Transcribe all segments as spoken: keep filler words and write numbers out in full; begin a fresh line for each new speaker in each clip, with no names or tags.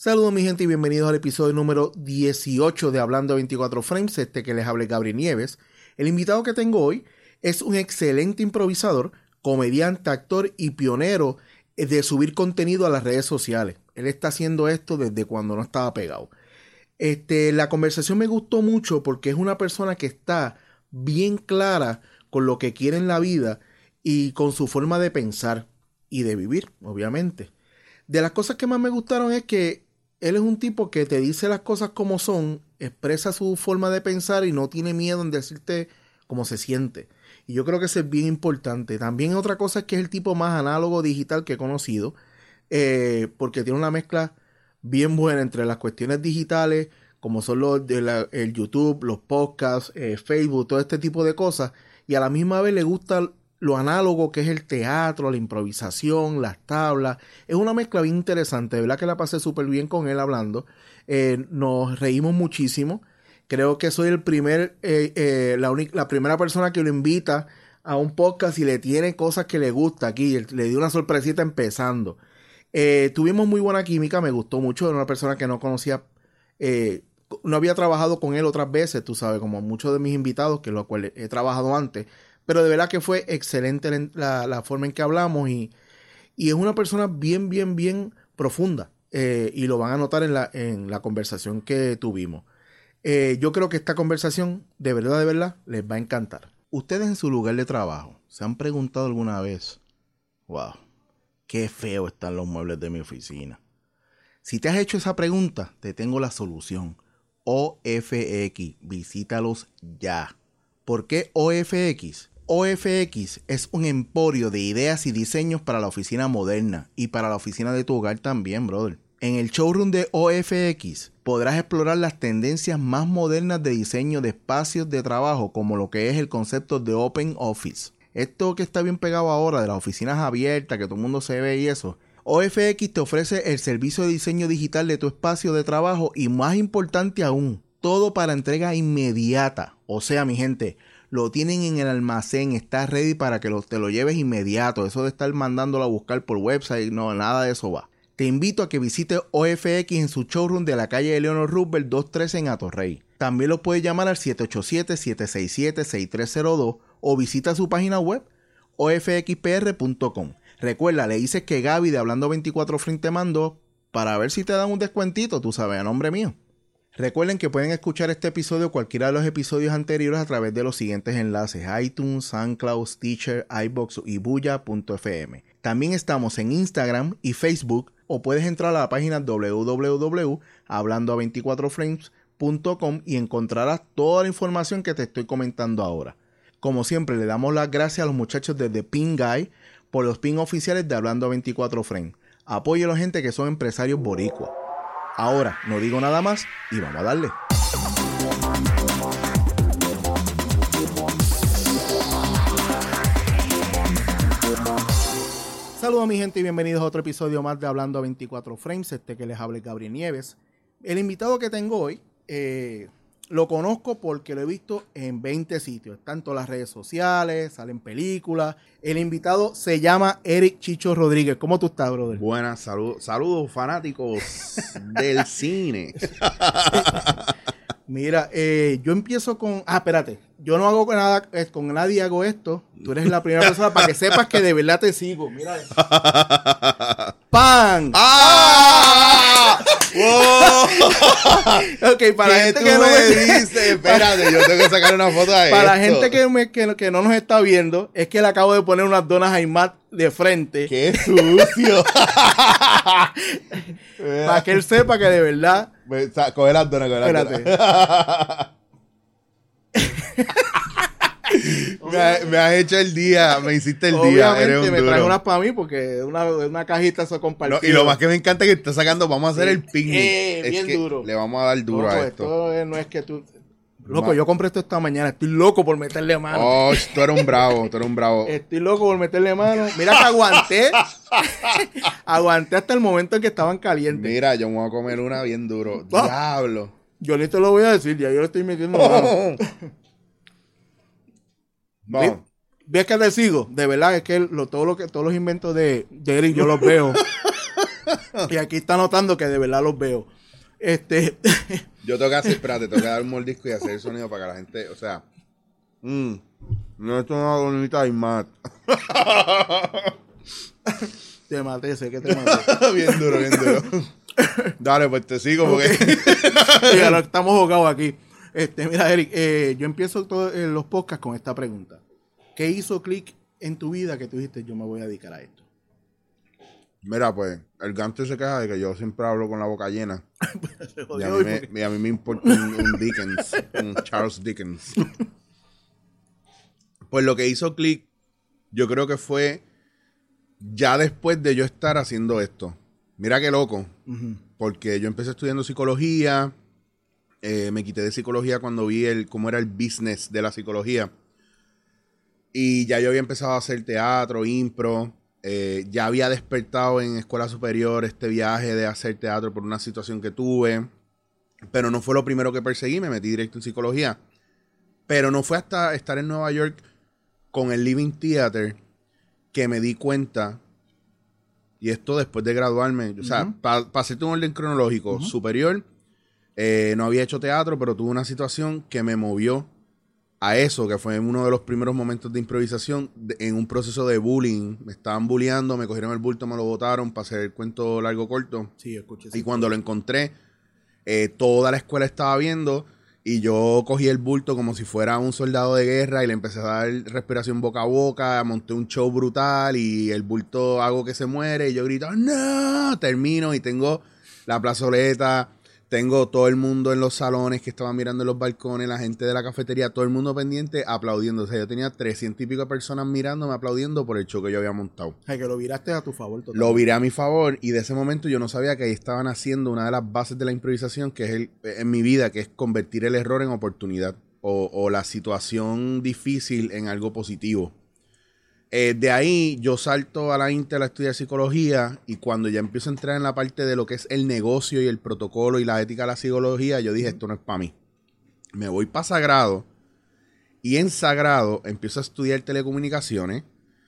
Saludos mi gente y bienvenidos al episodio número dieciocho de Hablando veinticuatro Frames, este que les hable Gabriel Nieves. El invitado que tengo hoy es un excelente improvisador, comediante, actor y pionero de subir contenido a las redes sociales. Él está haciendo esto desde cuando no estaba pegado. Este, la conversación me gustó mucho porque es una persona que está bien clara con lo que quiere en la vida y con su forma de pensar y de vivir, obviamente. De las cosas que más me gustaron es que él es un tipo que te dice las cosas como son, expresa su forma de pensar y no tiene miedo en decirte cómo se siente. Y yo creo que eso es bien importante. También otra cosa es que es el tipo más análogo digital que he conocido, eh, porque tiene una mezcla bien buena entre las cuestiones digitales, como son los de la, el YouTube, los podcasts, eh, Facebook, todo este tipo de cosas, y a la misma vez le gusta lo análogo que es el teatro, la improvisación, las tablas. Es una mezcla bien interesante, de verdad que la pasé súper bien con él hablando. Eh, nos reímos muchísimo. Creo que soy el primer, eh, eh, la, única, la primera persona que lo invita a un podcast y le tiene cosas que le gusta aquí. Le di una sorpresita empezando. Eh, tuvimos muy buena química, me gustó mucho. Era una persona que no conocía, eh, no había trabajado con él otras veces, tú sabes, como muchos de mis invitados, que lo cual he trabajado antes. Pero de verdad que fue excelente la, la forma en que hablamos y, y es una persona bien, bien, bien profunda. Eh, y lo van a notar en la, en la conversación que tuvimos. Eh, yo creo que esta conversación, de verdad, de verdad, les va a encantar. Ustedes en su lugar de trabajo, ¿se han preguntado alguna vez? Wow, qué feo están los muebles de mi oficina. Si te has hecho esa pregunta, te tengo la solución. O F X, visítalos ya. ¿Por qué O F X? O F X es un emporio de ideas y diseños para la oficina moderna y para la oficina de tu hogar también, brother. En el showroom de O F X podrás explorar las tendencias más modernas de diseño de espacios de trabajo, como lo que es el concepto de Open Office. Esto que está bien pegado ahora de las oficinas abiertas, que todo el mundo se ve y eso. O F X te ofrece el servicio de diseño digital de tu espacio de trabajo y, más importante aún, todo para entrega inmediata. O sea, mi gente, lo tienen en el almacén, está ready para que lo, te lo lleves inmediato. Eso de estar mandándolo a buscar por website, no, nada de eso va. Te invito a que visites O F X en su showroom de la calle Eleanor Roosevelt doscientos trece en Atorrey. También lo puedes llamar al siete ocho siete, siete seis siete, seis tres cero dos o visita su página web o f x p r punto com. Recuerda, le dices que Gaby de Hablando veinticuatro Frames te mandó para ver si te dan un descuentito, tú sabes, a nombre mío. Recuerden que pueden escuchar este episodio o cualquiera de los episodios anteriores a través de los siguientes enlaces: iTunes, SoundCloud, Stitcher, iVoox y Buya punto f m. También estamos en Instagram y Facebook, o puedes entrar a la página doble u doble u doble u punto hablando veinticuatro frames punto com y encontrarás toda la información que te estoy comentando ahora. Como siempre, le damos las gracias a los muchachos de The Pin Guy por los pin oficiales de Hablando veinticuatro Frames. Apoyo a la gente que son empresarios boricuas. Ahora, no digo nada más y vamos a darle. Saludos a mi gente y bienvenidos a otro episodio más de Hablando veinticuatro Frames, este que les hable Gabriel Nieves. El invitado que tengo hoy, eh, lo conozco porque lo he visto en veinte sitios, tanto en las redes sociales, salen películas. El invitado se llama Eric Chicho Rodríguez. ¿Cómo tú estás, brother?
Buenas, salud, saludos fanáticos del cine.
Mira, eh, yo empiezo con... Ah, espérate. Yo no hago con, nada, con nadie hago esto. Tú eres la primera persona para que sepas que de verdad te sigo. Mira eso. ¡Pan!
¡Ah! ¡Wow!
Ok, para la gente
tú
que no
me
me
dices? Espérate, yo tengo que sacar una foto de
Para la
esto.
gente que, me, que, que no nos está viendo, es que le acabo de poner unas donas Aymat de frente.
¡Qué sucio!
Para que él sepa que de verdad...
Coge las donas, coge las donas.
Espérate.
me, ha, me has hecho el día, me hiciste el
Obviamente,
día. Eres un
me
duro.
traes unas para mí porque una, una cajita se compartió.
No, y lo más que me encanta es que está sacando, vamos a hacer
Sí.
el picnic.
Eh,
es
bien
que
duro.
le vamos a dar duro
Loco,
a esto.
esto no es que tú... Loco, yo compré esto esta mañana. Estoy loco por meterle mano.
Oh, tú eres un bravo, tú eres un bravo.
Estoy loco por meterle mano. Mira que aguanté. Aguanté hasta el momento en que estaban calientes.
Mira, yo me voy a comer una bien duro.
Oh.
Diablo.
Yo ni te lo voy a decir, ya yo le estoy metiendo mano.
Vamos.
¿Ves que te sigo? De verdad, es que lo, todo lo que, todos los inventos de, de Eric yo los veo. Y aquí está notando que de verdad los veo. Este...
Yo tengo que hacer, espérate, tengo que dar un mordisco y hacer el sonido para que la gente, o sea... Mmm, no es una bonita y mat.
Te maté, sé que te maté.
Bien duro, bien duro. Dale, pues te sigo porque...
Sí, ahora estamos jugados aquí. Este, mira, Eric, eh, yo empiezo todos eh, los podcasts con esta pregunta. ¿Qué hizo clic en tu vida que tú dijiste, yo me voy a dedicar a esto?
Mira, pues, el Gancho se queja de que yo siempre hablo con la boca llena. y, a mí me, y a mí me importa un, un Dickens, un Charles Dickens. Pues lo que hizo clic, yo creo que fue ya después de yo estar haciendo esto. Mira qué loco, uh-huh. Porque yo empecé estudiando psicología, eh, me quité de psicología cuando vi el cómo era el business de la psicología. Y ya yo había empezado a hacer teatro, impro, eh, ya había despertado en escuela superior este viaje de hacer teatro por una situación que tuve, pero no fue lo primero que perseguí, me metí directo en psicología. Pero no fue hasta estar en Nueva York con el Living Theater que me di cuenta, y esto después de graduarme, o uh-huh. sea, para pa hacerte un orden cronológico, uh-huh. superior, eh, no había hecho teatro, pero tuve una situación que me movió a eso, que fue uno de los primeros momentos de improvisación, de, en un proceso de bullying. Me estaban bulleando, me cogieron el bulto, me lo botaron para hacer el cuento largo corto.
Sí, escuché.
Y cuando lo encontré, eh, toda la escuela estaba viendo, y yo cogí el bulto como si fuera un soldado de guerra y le empecé a dar respiración boca a boca, monté un show brutal y el bulto hago que se muere y yo grito, ¡no! Termino y tengo la plazoleta, tengo todo el mundo en los salones que estaban mirando en los balcones, la gente de la cafetería, todo el mundo pendiente aplaudiendo. O sea, yo tenía trescientas y pico personas mirándome, aplaudiendo por el show que yo había montado.
O sea, que lo viraste a tu favor totalmente.
Lo viré a mi favor y de ese momento yo no sabía que ahí estaban haciendo una de las bases de la improvisación, que es el, en mi vida, que es convertir el error en oportunidad o, o la situación difícil en algo positivo. Eh, de ahí yo salto a la Intel a estudiar psicología y cuando ya empiezo a entrar en la parte de lo que es el negocio y el protocolo y la ética de la psicología, yo dije, esto no es para mí. Me voy para Sagrado y en Sagrado empiezo a estudiar telecomunicaciones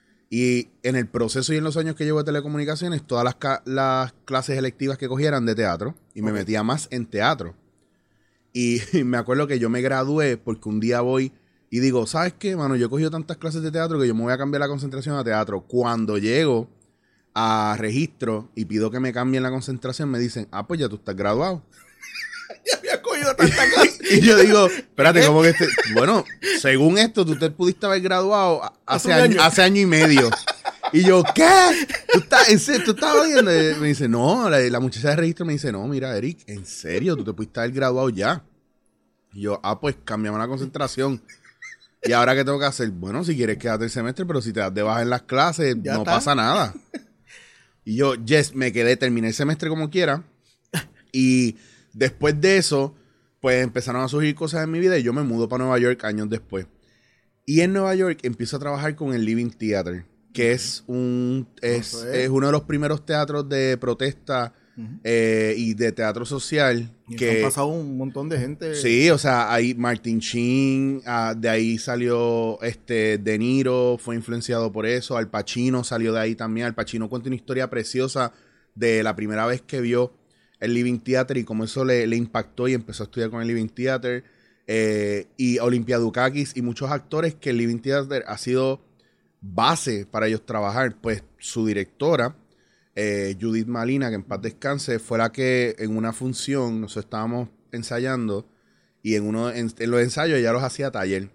y en el proceso y en los años que llevo de telecomunicaciones, todas las, las clases electivas que cogieran de teatro y me okay. metía más en teatro. Y, y me acuerdo que yo me gradué porque un día voy... Y digo, ¿sabes qué, mano? Yo he cogido tantas clases de teatro que yo me voy a cambiar la concentración a teatro. Cuando llego a registro y pido que me cambien la concentración, me dicen, ah, pues ya tú estás graduado.
Ya había cogido tantas clases.
Y yo digo, espérate, ¿cómo que este? Bueno, según esto, tú te pudiste haber graduado hace, año, año? hace año y medio. Y yo, ¿qué? ¿Tú estás, en serio, ¿tú estás oyendo? Me dice, no, la, la muchacha de registro me dice, no, mira, Eric, ¿en serio? Tú te pudiste haber graduado ya. Y yo, ah, pues cambiamos la concentración. ¿Y ahora qué tengo que hacer? Bueno, si quieres quédate el semestre, pero si te das de baja en las clases, ya no está. Pasa nada. Y yo, yes, me quedé, terminé el semestre como quiera. Y después de eso, pues empezaron a surgir cosas en mi vida y yo me mudo para Nueva York años después. Y en Nueva York empiezo a trabajar con el Living Theater, que es un es, es uno de los primeros teatros de protesta Uh-huh. Eh, y de teatro social.
Y
que
han pasado un montón de gente.
Sí, o sea, ahí Martin Sheen, uh, de ahí salió este De Niro, fue influenciado por eso. Al Pacino salió de ahí también. Al Pacino cuenta una historia preciosa de la primera vez que vio el Living Theater y cómo eso le, le impactó y empezó a estudiar con el Living Theater. Eh, y Olympia Dukakis y muchos actores que el Living Theater ha sido base para ellos trabajar. Pues su directora, Eh, Judith Malina, que en paz descanse, fue la que en una función nosotros estábamos ensayando y en uno en, en los ensayos ella los hacía taller.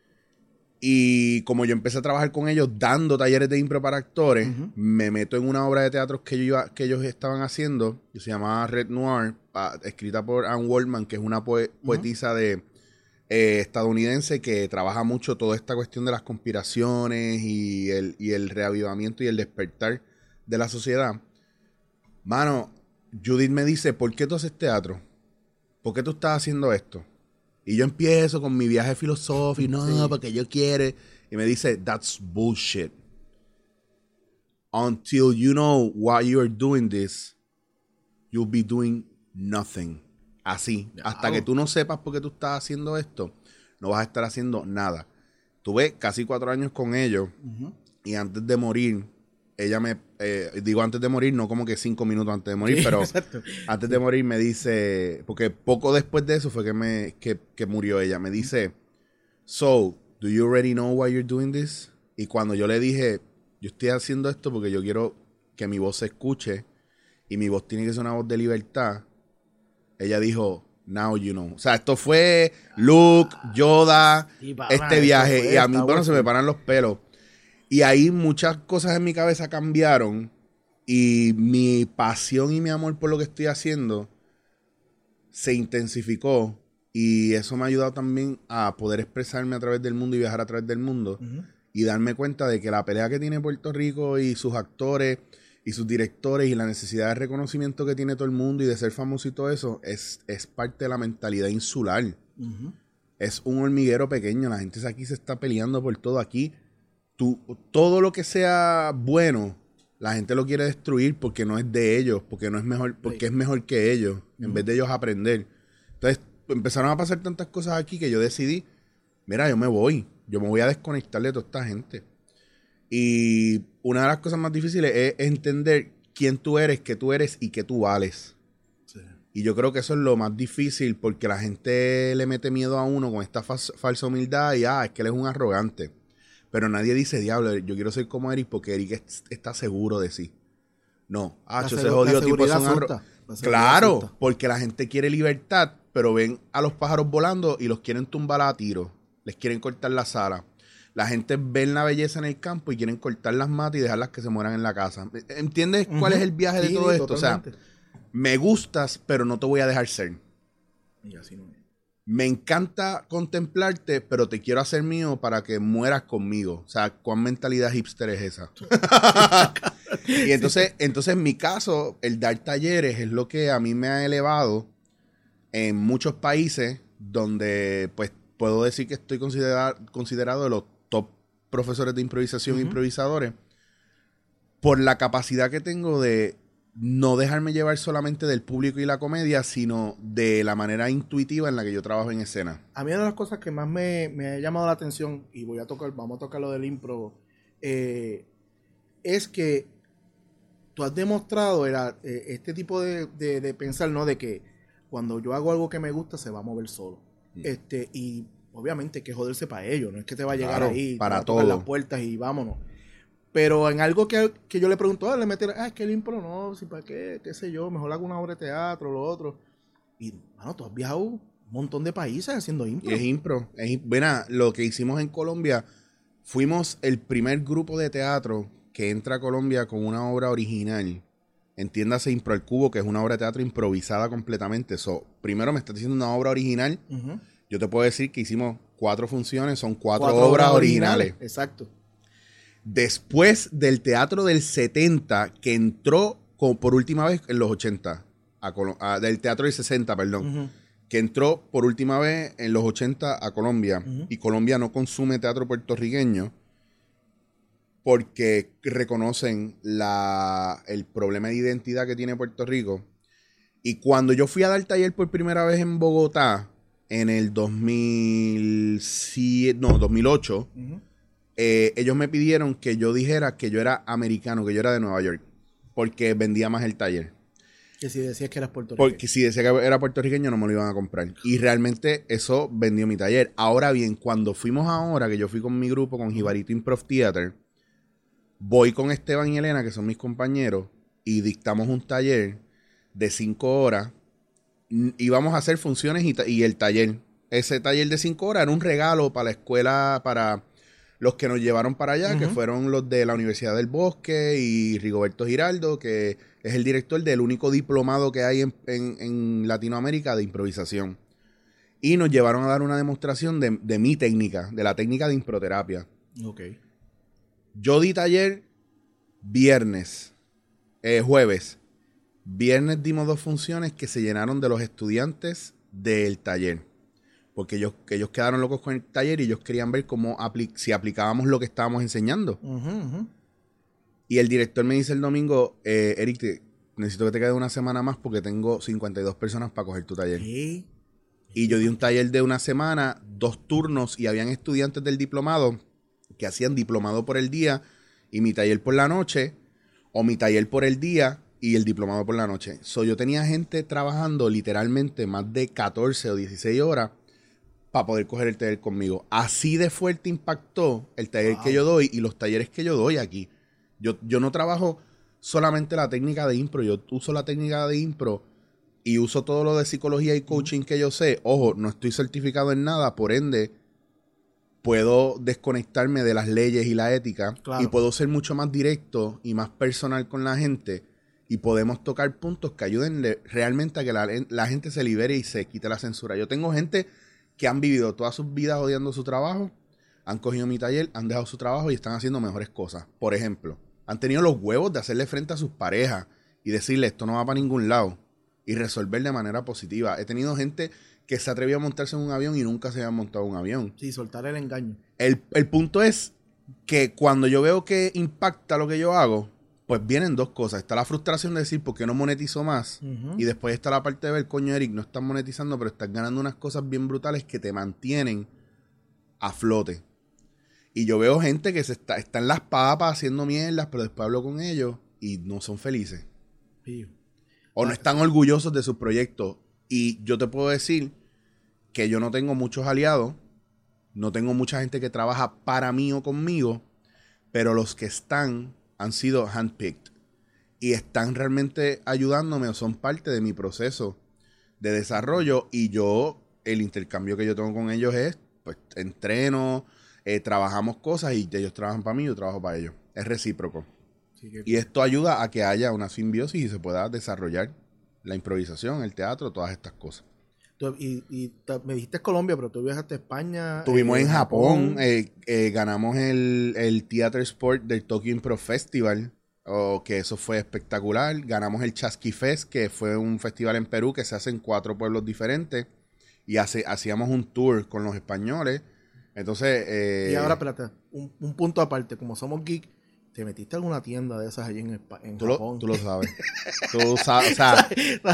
Y como yo empecé a trabajar con ellos dando talleres de impro para actores, uh-huh. me meto en una obra de teatro que, yo iba, que ellos estaban haciendo, que se llamaba Red Noir, uh, escrita por Anne Waldman, que es una poe- uh-huh. poetisa de, eh, estadounidense que trabaja mucho toda esta cuestión de las conspiraciones y el, y el reavivamiento y el despertar de la sociedad. Mano, Judith me dice, ¿por qué tú haces teatro? ¿Por qué tú estás haciendo esto? Y yo empiezo con mi viaje filosófico, no, sí. porque yo quiero. Y me dice, that's bullshit. Until you know why you are doing this, you'll be doing nothing. Así. Yeah. Hasta que tú no sepas por qué tú estás haciendo esto, no vas a estar haciendo nada. Tuve casi cuatro años con ellos uh-huh. y antes de morir, ella me, eh, digo antes de morir, no como que cinco minutos antes de morir, sí, pero exacto. Antes de morir me dice, porque poco después de eso fue que, me, que, que murió ella, me dice, so, do you already know why you're doing this? Y cuando yo le dije, yo estoy haciendo esto porque yo quiero que mi voz se escuche y mi voz tiene que ser una voz de libertad, ella dijo, now you know. O sea, esto fue Luke, Yoda, este viaje, y a mí, bueno, se me paran los pelos. Y ahí muchas cosas en mi cabeza cambiaron y mi pasión y mi amor por lo que estoy haciendo se intensificó y eso me ha ayudado también a poder expresarme a través del mundo y viajar a través del mundo uh-huh. y darme cuenta de que la pelea que tiene Puerto Rico y sus actores y sus directores y la necesidad de reconocimiento que tiene todo el mundo y de ser famoso y todo eso es, es parte de la mentalidad insular. Uh-huh. Es un hormiguero pequeño, la gente aquí se está peleando por todo aquí. Tú, todo lo que sea bueno, la gente lo quiere destruir porque no es de ellos, porque no es mejor, porque es mejor que ellos, uh-huh. en vez de ellos aprender. Entonces, empezaron a pasar tantas cosas aquí que yo decidí, mira, yo me voy, yo me voy a desconectar de toda esta gente. Y una de las cosas más difíciles es entender quién tú eres, qué tú eres y qué tú vales. Sí. Y yo creo que eso es lo más difícil porque la gente le mete miedo a uno con esta fa- falsa humildad y, ah, es que él es un arrogante. Pero nadie dice, diablo, yo quiero ser como Eric porque Eric es, está seguro de sí. No. Ah, ese jodido tipo es un arrogante. Claro, asusta. Porque la gente quiere libertad, pero ven a los pájaros volando y los quieren tumbar a tiro. Les quieren cortar las alas. La gente ve la belleza en el campo y quieren cortar las matas y dejarlas que se mueran en la casa. ¿Entiendes uh-huh. cuál es el viaje sí, de todo esto? Totalmente. O sea, me gustas, pero no te voy a dejar ser. Y así no es. Me encanta contemplarte, pero te quiero hacer mío para que mueras conmigo. O sea, ¿cuán mentalidad hipster es esa? Y entonces, entonces, en mi caso, el dar talleres es lo que a mí me ha elevado en muchos países donde, pues, puedo decir que estoy considerado, considerado de los top profesores de improvisación uh-huh. e improvisadores por la capacidad que tengo de no dejarme llevar solamente del público y la comedia, sino de la manera intuitiva en la que yo trabajo en escena.
A mí una de las cosas que más me, me ha llamado la atención, y voy a tocar, vamos a tocar lo del impro, eh, es que tú has demostrado era, eh, este tipo de, de, de pensar, ¿no? De que cuando yo hago algo que me gusta, se va a mover solo. Mm. Este, y obviamente hay que joderse para ello, no es que te va a llegar claro, ahí,
para
te va a tocar las puertas y vámonos. Pero en algo que, que yo le pregunto, ah, le meter, ah, es que el impro no, si para qué, qué sé yo, mejor hago una obra de teatro, lo otro. Y, mano, tú has viajado un montón de países haciendo impro.
Y es impro. Es, bueno, lo que hicimos en Colombia, fuimos el primer grupo de teatro que entra a Colombia con una obra original. Entiéndase Impro al Cubo, que es una obra de teatro improvisada completamente. So, primero me estás diciendo una obra original. Uh-huh. Yo te puedo decir que hicimos cuatro funciones, son cuatro, cuatro obras, obras originales. originales.
Exacto.
Después del teatro del setenta, que entró como por última vez en los ochenta, a Col- a, del teatro del sesenta, perdón, uh-huh. que entró por última vez en los ochenta a Colombia, uh-huh. y Colombia no consume teatro puertorriqueño porque reconocen la, el problema de identidad que tiene Puerto Rico. Y cuando yo fui a dar taller por primera vez en Bogotá, en el dos mil siete, no, dos mil ocho, uh-huh. Eh, ellos me pidieron que yo dijera que yo era americano, que yo era de Nueva York, porque vendía más el taller.
Que si decías que eras puertorriqueño.
Porque si decía que era puertorriqueño no me lo iban a comprar. Y realmente eso vendió mi taller. Ahora bien, cuando fuimos ahora, que yo fui con mi grupo, con Jibarito Improv Theater, voy con Esteban y Elena, que son mis compañeros, y dictamos un taller de cinco horas. Íbamos a hacer funciones y, ta- y el taller. Ese taller de cinco horas era un regalo para la escuela, para los que nos llevaron para allá, uh-huh. que fueron los de la Universidad del Bosque y Rigoberto Giraldo, que es el director del único diplomado que hay en, en, en Latinoamérica de improvisación. Y nos llevaron a dar una demostración de, de mi técnica, de la técnica de improterapia.
Okay.
Yo di taller viernes, eh, jueves. Viernes dimos dos funciones que se llenaron de los estudiantes del taller. Porque ellos, que ellos quedaron locos con el taller y ellos querían ver cómo apli- si aplicábamos lo que estábamos enseñando. Uh-huh, uh-huh. Y el director me dice el domingo, eh, Eric, te, necesito que te quede una semana más porque tengo cincuenta y dos personas para coger tu taller. ¿Qué? Y yo di un taller de una semana, dos turnos, y habían estudiantes del diplomado que hacían diplomado por el día y mi taller por la noche. o mi taller por el día y el diplomado por la noche. So, yo tenía gente trabajando literalmente más de catorce o dieciséis horas para poder coger el taller conmigo. Así de fuerte impactó el taller wow. que yo doy y los talleres que yo doy aquí. Yo, yo no trabajo solamente la técnica de impro, yo uso la técnica de impro y uso todo lo de psicología y coaching que yo sé. Ojo, no estoy certificado en nada, por ende, puedo desconectarme de las leyes y la ética claro. y puedo ser mucho más directo y más personal con la gente y podemos tocar puntos que ayuden realmente a que la, la gente se libere y se quite la censura. Yo tengo gente que han vivido todas sus vidas odiando su trabajo, han cogido mi taller, han dejado su trabajo y están haciendo mejores cosas. Por ejemplo, han tenido los huevos de hacerle frente a sus parejas y decirle esto no va para ningún lado y resolver de manera positiva. He tenido gente que se atrevió a montarse en un avión y nunca se había montado en un avión.
Sí, soltar el engaño.
El, el punto es que cuando yo veo que impacta lo que yo hago, pues vienen dos cosas. Está la frustración de decir, ¿por qué no monetizo más? Uh-huh. Y después está la parte de ver, coño, Eric, no estás monetizando, pero estás ganando unas cosas bien brutales que te mantienen a flote. Y yo veo gente que se está, está en las papas haciendo mierdas, pero después hablo con ellos y no son felices. Sí. O no están orgullosos de sus proyectos. Y yo te puedo decir que yo no tengo muchos aliados, no tengo mucha gente que trabaja para mí o conmigo, pero los que están han sido handpicked y están realmente ayudándome o son parte de mi proceso de desarrollo. Y yo, el intercambio que yo tengo con ellos es, pues, entreno, eh, trabajamos cosas y ellos trabajan para mí y yo trabajo para ellos. Es recíproco. Sí, que... Y esto ayuda a que haya una simbiosis y se pueda desarrollar la improvisación, el teatro, todas estas cosas.
Y, y me dijiste Colombia, pero tú viajaste a España.
Estuvimos eh, en Japón, Japón. Eh, eh, ganamos el, el Theater Sport del Tokyo Impro Festival, oh, que eso fue espectacular. Ganamos el Chasqui Fest, que fue un festival en Perú que se hace en cuatro pueblos diferentes. Y hace, hacíamos un tour con los españoles. Entonces... Eh,
y ahora, espérate, un, un punto aparte, como somos geek, ¿te metiste a alguna tienda de esas allí en, en
tú
Japón?
Lo, tú lo sabes. Tú sabes, o sea,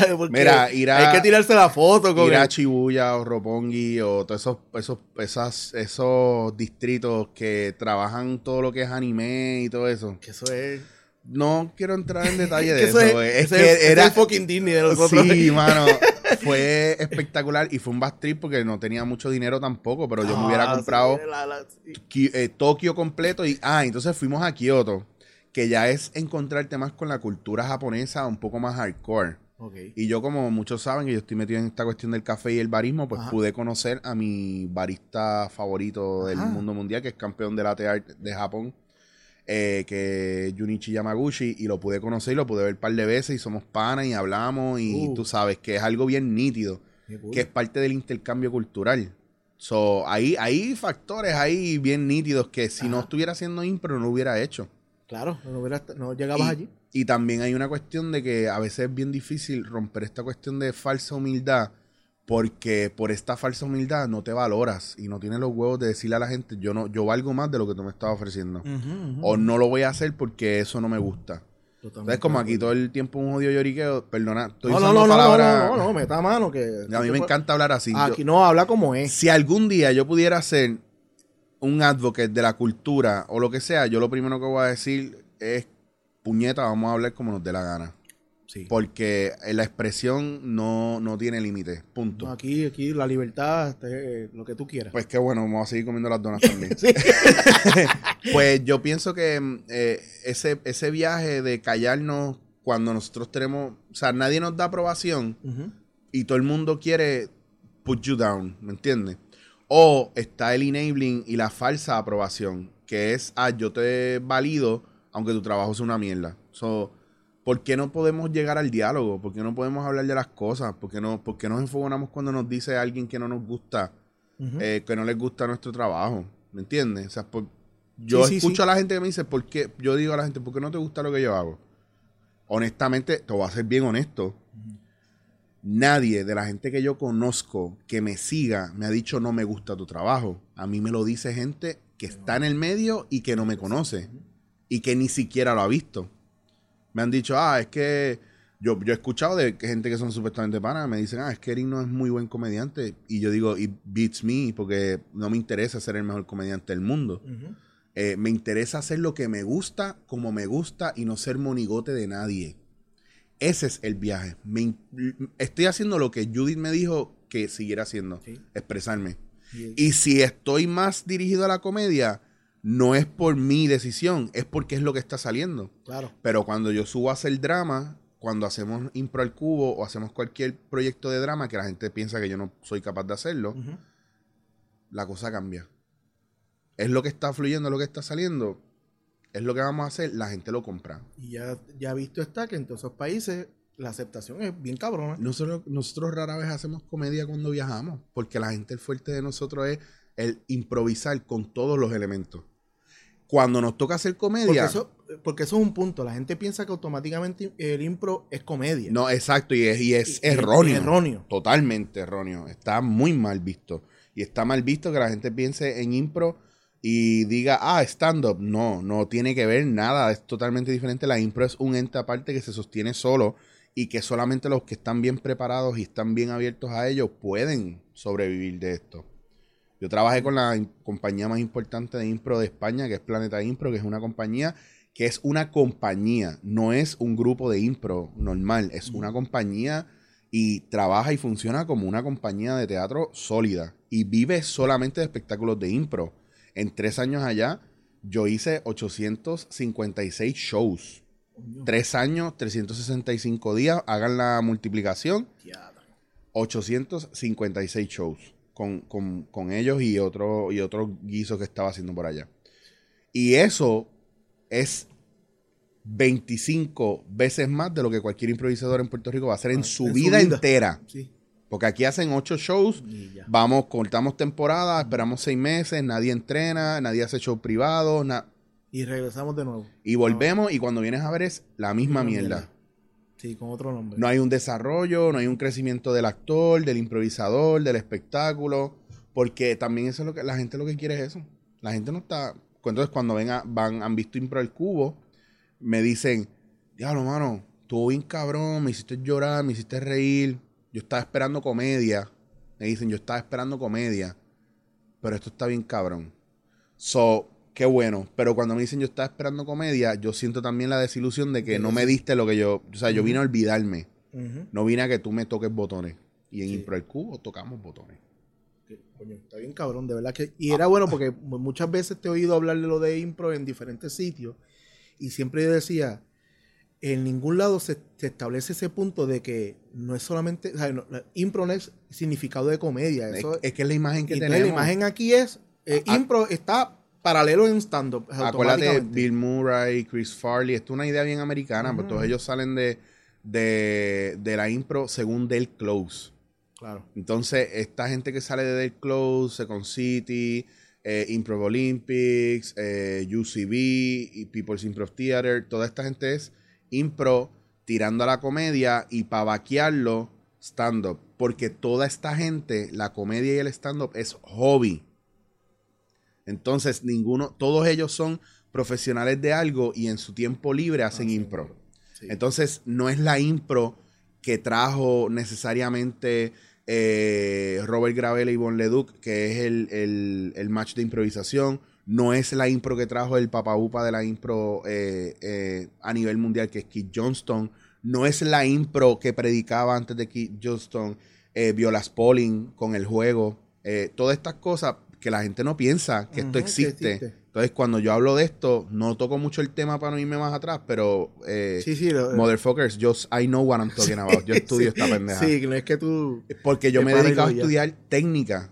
mira, ir a,
hay que tirarse la foto con
ir
el...
a Shibuya o Roppongi o todos esos, esos, esas, esos distritos que trabajan todo lo que es anime y todo eso.
Que eso es...
No quiero entrar en detalle de
eso.
eso.
Es,
es que
es
era
el fucking Disney de nosotros.
Sí, mano. Fue espectacular y fue un bad trip porque no tenía mucho dinero tampoco, pero yo ah, me hubiera comprado sí, la, la, sí. Ki, eh, Tokio completo y ah, entonces fuimos a Kioto, que ya es encontrarte más con la cultura japonesa un poco más hardcore. Okay. Y yo, como muchos saben que yo estoy metido en esta cuestión del café y el barismo, pues Ajá. pude conocer a mi barista favorito Ajá. del mundo mundial, que es campeón de latte art de Japón. Eh, que es Junichi Yamaguchi, y lo pude conocer y lo pude ver un par de veces y somos panas y hablamos y uh. tú sabes que es algo bien nítido, cool. Que es parte del intercambio cultural. So, ahí hay factores ahí bien nítidos que si Ajá. no estuviera haciendo impro no lo hubiera hecho.
Claro, no, hubiera, no llegabas
y,
allí.
Y también hay una cuestión de que a veces es bien difícil romper esta cuestión de falsa humildad, porque por esta falsa humildad no te valoras y no tienes los huevos de decirle a la gente, yo no, yo valgo más de lo que tú me estás ofreciendo. Uh-huh, uh-huh. O no lo voy a hacer porque eso no me gusta. Totalmente. Entonces, como aquí todo el tiempo un odio lloriqueo, perdona, estoy
no,
usando
no, no,
palabras...
No, no, no, no, meta mano que...
A mí me encanta hablar así.
Aquí
yo,
no, habla como es.
Si algún día yo pudiera ser un advocate de la cultura o lo que sea, yo lo primero que voy a decir es, puñeta, vamos a hablar como nos dé la gana. Sí. Porque la expresión no, no tiene límite, punto.
No, aquí, aquí la libertad, este, lo que tú quieras.
Pues qué bueno, vamos a seguir comiendo las donas también. Pues yo pienso que eh, ese, ese viaje de callarnos cuando nosotros tenemos, o sea, nadie nos da aprobación uh-huh. y todo el mundo quiere put you down, ¿me entiendes? O está el enabling y la falsa aprobación, que es, ah, yo te valido aunque tu trabajo sea una mierda. So, ¿por qué no podemos llegar al diálogo? ¿Por qué no podemos hablar de las cosas? ¿Por qué no, por qué nos enfogonamos cuando nos dice alguien que no nos gusta, uh-huh. eh, que no les gusta nuestro trabajo? ¿Me entiendes? O sea, por, yo sí, escucho sí, sí. a la gente que me dice, ¿por qué? Yo digo a la gente, ¿por qué no te gusta lo que yo hago? Honestamente, te voy a ser bien honesto. Uh-huh. Nadie de la gente que yo conozco que me siga me ha dicho no me gusta tu trabajo. A mí me lo dice gente que está en el medio y que no me conoce. Uh-huh. Y que ni siquiera lo ha visto. Me han dicho, ah, es que yo, yo he escuchado de gente que son supuestamente panas, me dicen, ah, es que Eric no es muy buen comediante. Y yo digo, it beats me, porque no me interesa ser el mejor comediante del mundo. Uh-huh. Eh, me interesa hacer lo que me gusta, como me gusta y no ser monigote de nadie. Ese es el viaje. Me, estoy haciendo lo que Judith me dijo que siguiera haciendo, sí. expresarme. Sí. Y si estoy más dirigido a la comedia, no es por mi decisión, es porque es lo que está saliendo.
Claro.
Pero cuando yo subo a hacer drama, cuando hacemos Impro al Cubo o hacemos cualquier proyecto de drama que la gente piensa que yo no soy capaz de hacerlo, uh-huh. la cosa cambia. Es lo que está fluyendo, es lo que está saliendo, es lo que vamos a hacer, la gente lo compra.
Y ya, ya visto está que en todos esos países la aceptación es bien cabrona.
Nosotros, nosotros rara vez hacemos comedia cuando viajamos, porque la gente, el fuerte de nosotros es el improvisar con todos los elementos. Cuando nos toca hacer comedia...
Porque eso, porque eso es un punto. La gente piensa que automáticamente el impro es comedia.
No, exacto, y es, y es y, erróneo. Es erróneo. Totalmente erróneo. Está muy mal visto. Y está mal visto que la gente piense en impro y diga, ah, stand-up. No, no tiene que ver nada. Es totalmente diferente. La impro es un ente aparte que se sostiene solo y que solamente los que están bien preparados y están bien abiertos a ello pueden sobrevivir de esto. Yo trabajé con la compañía más importante de impro de España, que es Planeta Impro, que es una compañía que es una compañía, no es un grupo de impro normal, es una compañía y trabaja y funciona como una compañía de teatro sólida y vive solamente de espectáculos de impro. En tres años allá, yo hice ochocientos cincuenta y seis shows. Tres años, trescientos sesenta y cinco días, hagan la multiplicación, ochocientos cincuenta y seis shows. Con, con, con ellos y otro y otros guisos que estaba haciendo por allá. Y eso es veinticinco veces más de lo que cualquier improvisador en Puerto Rico va a hacer en, ah, su, en vida su vida entera. Sí. Porque aquí hacen ocho shows, vamos, cortamos temporada, esperamos seis meses, nadie entrena, nadie hace show privado. Na-
y regresamos de nuevo.
Y volvemos no. y cuando vienes a ver es la misma no, mierda. mierda.
Sí, con otro nombre.
No hay un desarrollo, no hay un crecimiento del actor, del improvisador, del espectáculo, porque también eso es lo que la gente lo que quiere es eso. La gente no está... Entonces cuando ven a, van, han visto Impro al Cubo, me dicen, diablo, mano, estuvo bien cabrón, me hiciste llorar, me hiciste reír, yo estaba esperando comedia. Me dicen, yo estaba esperando comedia, pero esto está bien cabrón. So... Qué bueno, pero cuando me dicen yo estaba esperando comedia, yo siento también la desilusión de que sí, no me diste lo que yo... O sea, uh-huh. yo vine a olvidarme. Uh-huh. No vine a que tú me toques botones. Y en sí. Impro al Cubo tocamos botones.
Sí, coño, está bien cabrón, de verdad que... Y era bueno porque muchas veces te he oído hablar de lo de impro en diferentes sitios. Y siempre yo decía, en ningún lado se, se establece ese punto de que no es solamente... O sea, no, impro no es significado de comedia. Eso,
es, es que es la imagen que
y
tenemos.
La imagen aquí es... Eh, ah, impro está... paralelo en stand-up.
Acuérdate, Bill Murray, Chris Farley, esto es una idea bien americana, uh-huh. porque todos ellos salen de, de, de la impro según Dale Close.
Claro.
Entonces, esta gente que sale de Dale Close, Second City, eh, Improv Olympics, eh, U C B, y People's Improv Theater, toda esta gente es impro tirando a la comedia y para vaquearlo, stand-up. Porque toda esta gente, la comedia y el stand-up es hobby. Entonces, ninguno, todos ellos son profesionales de algo y en su tiempo libre hacen ah, sí, impro. Sí. Entonces, no es la impro que trajo necesariamente eh, Robert Gravella y Von Leduc, que es el, el, el match de improvisación. No es la impro que trajo el papaupa de la impro eh, eh, a nivel mundial, que es Keith Johnston. No es la impro que predicaba antes de Keith Johnston eh, Viola Spolin con el juego. Eh, todas estas cosas... que la gente no piensa que uh-huh, esto existe. que existe. Entonces, cuando yo hablo de esto, no toco mucho el tema para no irme más atrás, pero eh,
sí, sí, lo,
motherfuckers, yo, I know what I'm talking about. Yo estudio sí, esta pendeja.
Sí, no es que tú...
Porque yo me he dedicado a estudiar técnica.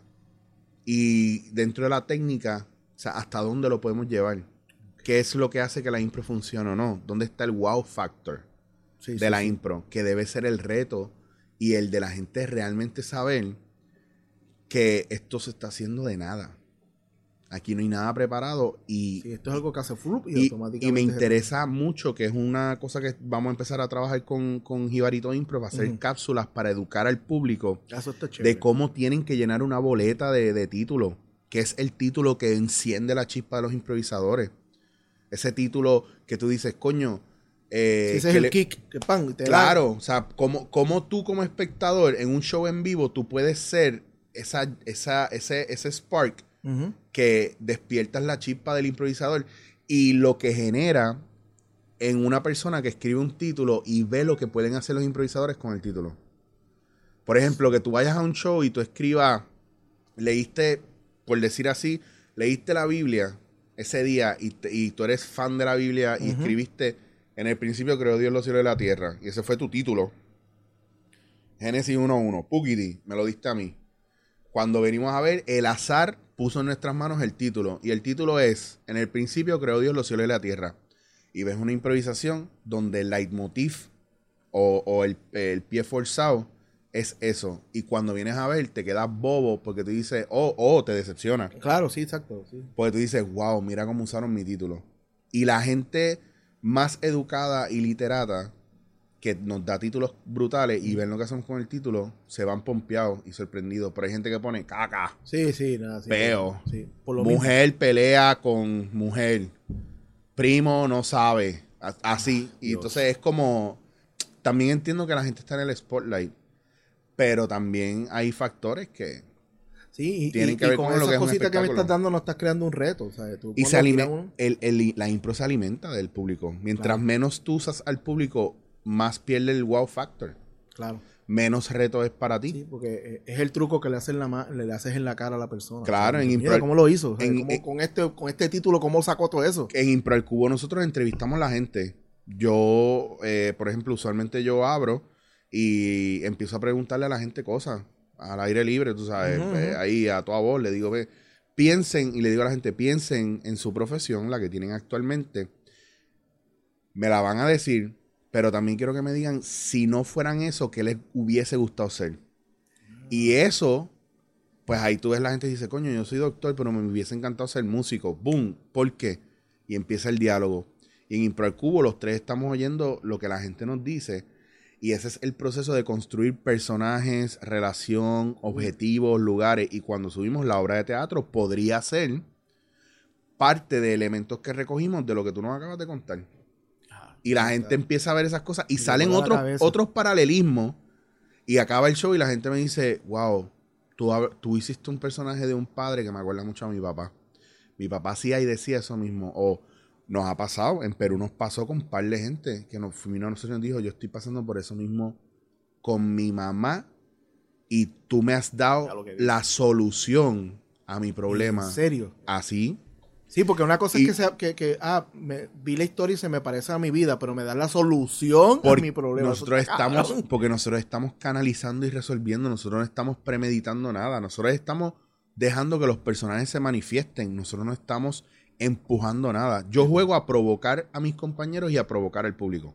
Y dentro de la técnica, o sea, ¿hasta dónde lo podemos llevar? ¿Qué es lo que hace que la impro funcione o no? ¿Dónde está el wow factor sí, de sí, la sí. impro? Que debe ser el reto y el de la gente realmente saber que esto se está haciendo de nada. Aquí no hay nada preparado y...
Sí, esto es algo que hace flup y,
y
automáticamente...
Y me interesa el... mucho, que es una cosa que vamos a empezar a trabajar con, con Jibarito Impro, para hacer uh-huh. cápsulas para educar al público
Eso está chévere.
De cómo tienen que llenar una boleta de, de título, que es el título que enciende la chispa de los improvisadores. Ese título que tú dices, coño...
Eh, sí, ese es el le... kick, que pan, te
Claro, da. O sea, como, como tú como espectador en un show en vivo, tú puedes ser esa, esa, ese, ese spark uh-huh. que despiertas la chispa del improvisador y lo que genera en una persona que escribe un título y ve lo que pueden hacer los improvisadores con el título. Por ejemplo, que tú vayas a un show y tú escribas, leíste, por decir así, leíste la Biblia ese día y, te, y tú eres fan de la Biblia y uh-huh. escribiste, en el principio creó Dios los cielos y la tierra, y ese fue tu título. Génesis uno uno, Pukiti, me lo diste a mí. Cuando venimos a ver, el azar puso en nuestras manos el título, y el título es, en el principio creó Dios los cielos y la tierra. Y ves una improvisación donde el leitmotiv o, o el, el pie forzado es eso. Y cuando vienes a ver, te quedas bobo porque tú dices, oh, oh, te decepciona.
Claro, sí, exacto. Sí.
Porque tú dices, wow, mira cómo usaron mi título. Y la gente más educada y literata que nos da títulos brutales y ven lo que hacemos con el título, se van pompeados y sorprendidos. Pero hay gente que pone caca.
Sí, sí, nada. Sí,
peo.
Sí, por lo
mujer
mismo.
pelea con mujer. Primo no sabe. Así. Y
Dios.
entonces es como... También entiendo que la gente está en el spotlight. Pero también hay factores que...
Sí, y,
tienen
y,
que ver
y con,
con
esas
lo que es un
cositas que me
espectáculo.
estás dando no estás creando un reto. ¿Sabes? Tú
Y
cuando
se alime-
tiras un-
el, el- la impro se alimenta del público. Mientras
Claro.
menos tú usas al público, más pierde el wow factor.
Claro.
Menos reto es para ti.
Sí, porque eh, es el truco que le haces, en la ma- le haces en la cara a la persona.
Claro,
o sea,
en
mira
impro-
cómo lo hizo. O sea,
en-
cómo-
en-
con, este, con este título, ¿cómo sacó todo eso?
En Impro al Cubo nosotros entrevistamos a la gente. Yo, eh, por ejemplo, usualmente yo abro y empiezo a preguntarle a la gente cosas al aire libre, tú sabes,
Uh-huh.
eh, ahí a toda voz le digo, ve, piensen, y le digo a la gente, piensen en su profesión, la que tienen actualmente, me la van a decir, pero también quiero que me digan, si no fueran eso, ¿qué les hubiese gustado ser? Y eso, pues ahí tú ves la gente y dice, coño, yo soy doctor, pero me hubiese encantado ser músico. ¡Boom! ¿Por qué? Y empieza el diálogo. Y en Impro al Cubo los tres estamos oyendo lo que la gente nos dice. Y ese es el proceso de construir personajes, relación, objetivos, lugares. Y cuando subimos la obra de teatro, podría ser parte de elementos que recogimos de lo que tú nos acabas de contar. Y la gente empieza a ver esas cosas y, y salen otros, otros paralelismos. Y acaba el show y la gente me dice, wow, tú, tú hiciste un personaje de un padre que me acuerda mucho a mi papá. Mi papá hacía y decía eso mismo. O nos ha pasado, en Perú nos pasó con un par de gente que nos vino a nosotros y nos dijo, yo estoy pasando por eso mismo con mi mamá y tú me has dado la solución a mi problema.
¿En serio?
Así.
Sí, porque una cosa
y,
es que, sea, que, que ah, me, vi la historia y se me parece a mi vida, pero me da la solución a mi problema.
Nosotros estamos, porque nosotros estamos canalizando y resolviendo, nosotros no estamos premeditando nada, nosotros estamos dejando que los personajes se manifiesten, nosotros no estamos empujando nada. Yo juego a provocar a mis compañeros y a provocar al público.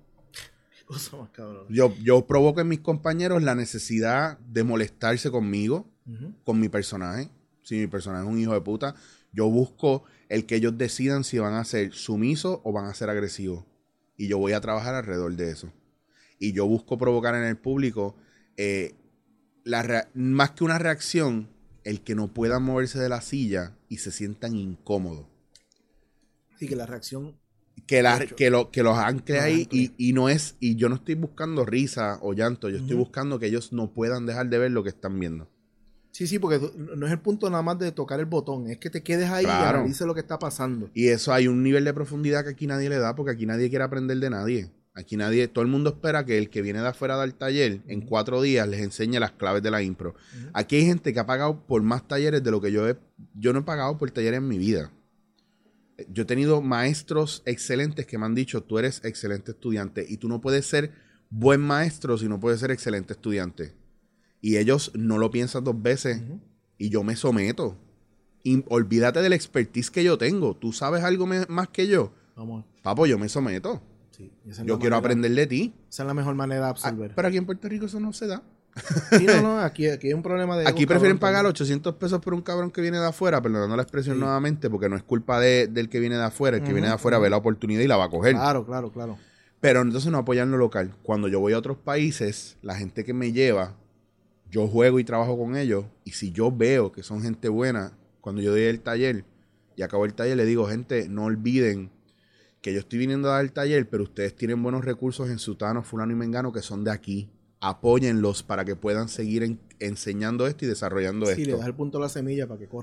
Yo, yo provoco en mis compañeros la necesidad de molestarse conmigo, uh-huh. con mi personaje. Si mi personaje es un hijo de puta, yo busco el que ellos decidan si van a ser sumisos o van a ser agresivos. Y yo voy a trabajar alrededor de eso. Y yo busco provocar en el público, eh, la rea- más que una reacción, el que no puedan moverse de la silla y se sientan incómodos.
Sí, que la reacción...
Que, la, que, lo, que los ancle ahí y, y no es... Y yo no estoy buscando risa o llanto, yo uh-huh. estoy buscando que ellos no puedan dejar de ver lo que están viendo.
Sí, sí, porque no es el punto nada más de tocar el botón, es que te quedes ahí claro. y analices lo que está pasando.
Y eso hay un nivel de profundidad que aquí nadie le da, porque aquí nadie quiere aprender de nadie. Aquí nadie, todo el mundo espera que el que viene de afuera del taller, uh-huh. en cuatro días les enseñe las claves de la impro. Uh-huh. Aquí hay gente que ha pagado por más talleres de lo que yo he, yo no he pagado por talleres en mi vida. Yo he tenido maestros excelentes que me han dicho, tú eres excelente estudiante y tú no puedes ser buen maestro si no puedes ser excelente estudiante. Y ellos no lo piensan dos veces uh-huh. y yo me someto. Y olvídate del expertise que yo tengo. ¿Tú sabes algo me, más que yo?
Vamos.
Papo, yo me someto.
Sí,
yo quiero manera, aprender de ti.
Esa es la mejor manera de absorber.
Ah, pero aquí en Puerto Rico eso no se da.
Sí, no, no, aquí, aquí hay un problema de...
Aquí prefieren pagar ochocientos pesos por un cabrón que viene de afuera, perdonando la expresión sí. nuevamente, porque no es culpa de, del que viene de afuera. El uh-huh. que viene de afuera uh-huh. ve la oportunidad y la va a coger.
Claro, claro, claro.
Pero entonces no apoyan lo local. Cuando yo voy a otros países, la gente que me lleva, yo juego y trabajo con ellos, y si yo veo que son gente buena, cuando yo doy el taller y acabo el taller, le digo, gente, no olviden que yo estoy viniendo a dar el taller, pero ustedes tienen buenos recursos en Sutano, Fulano y Mengano que son de aquí. Apóyenlos para que puedan seguir en, enseñando esto y desarrollando
sí,
esto.
Sí, le das el punto a la semilla para que corra.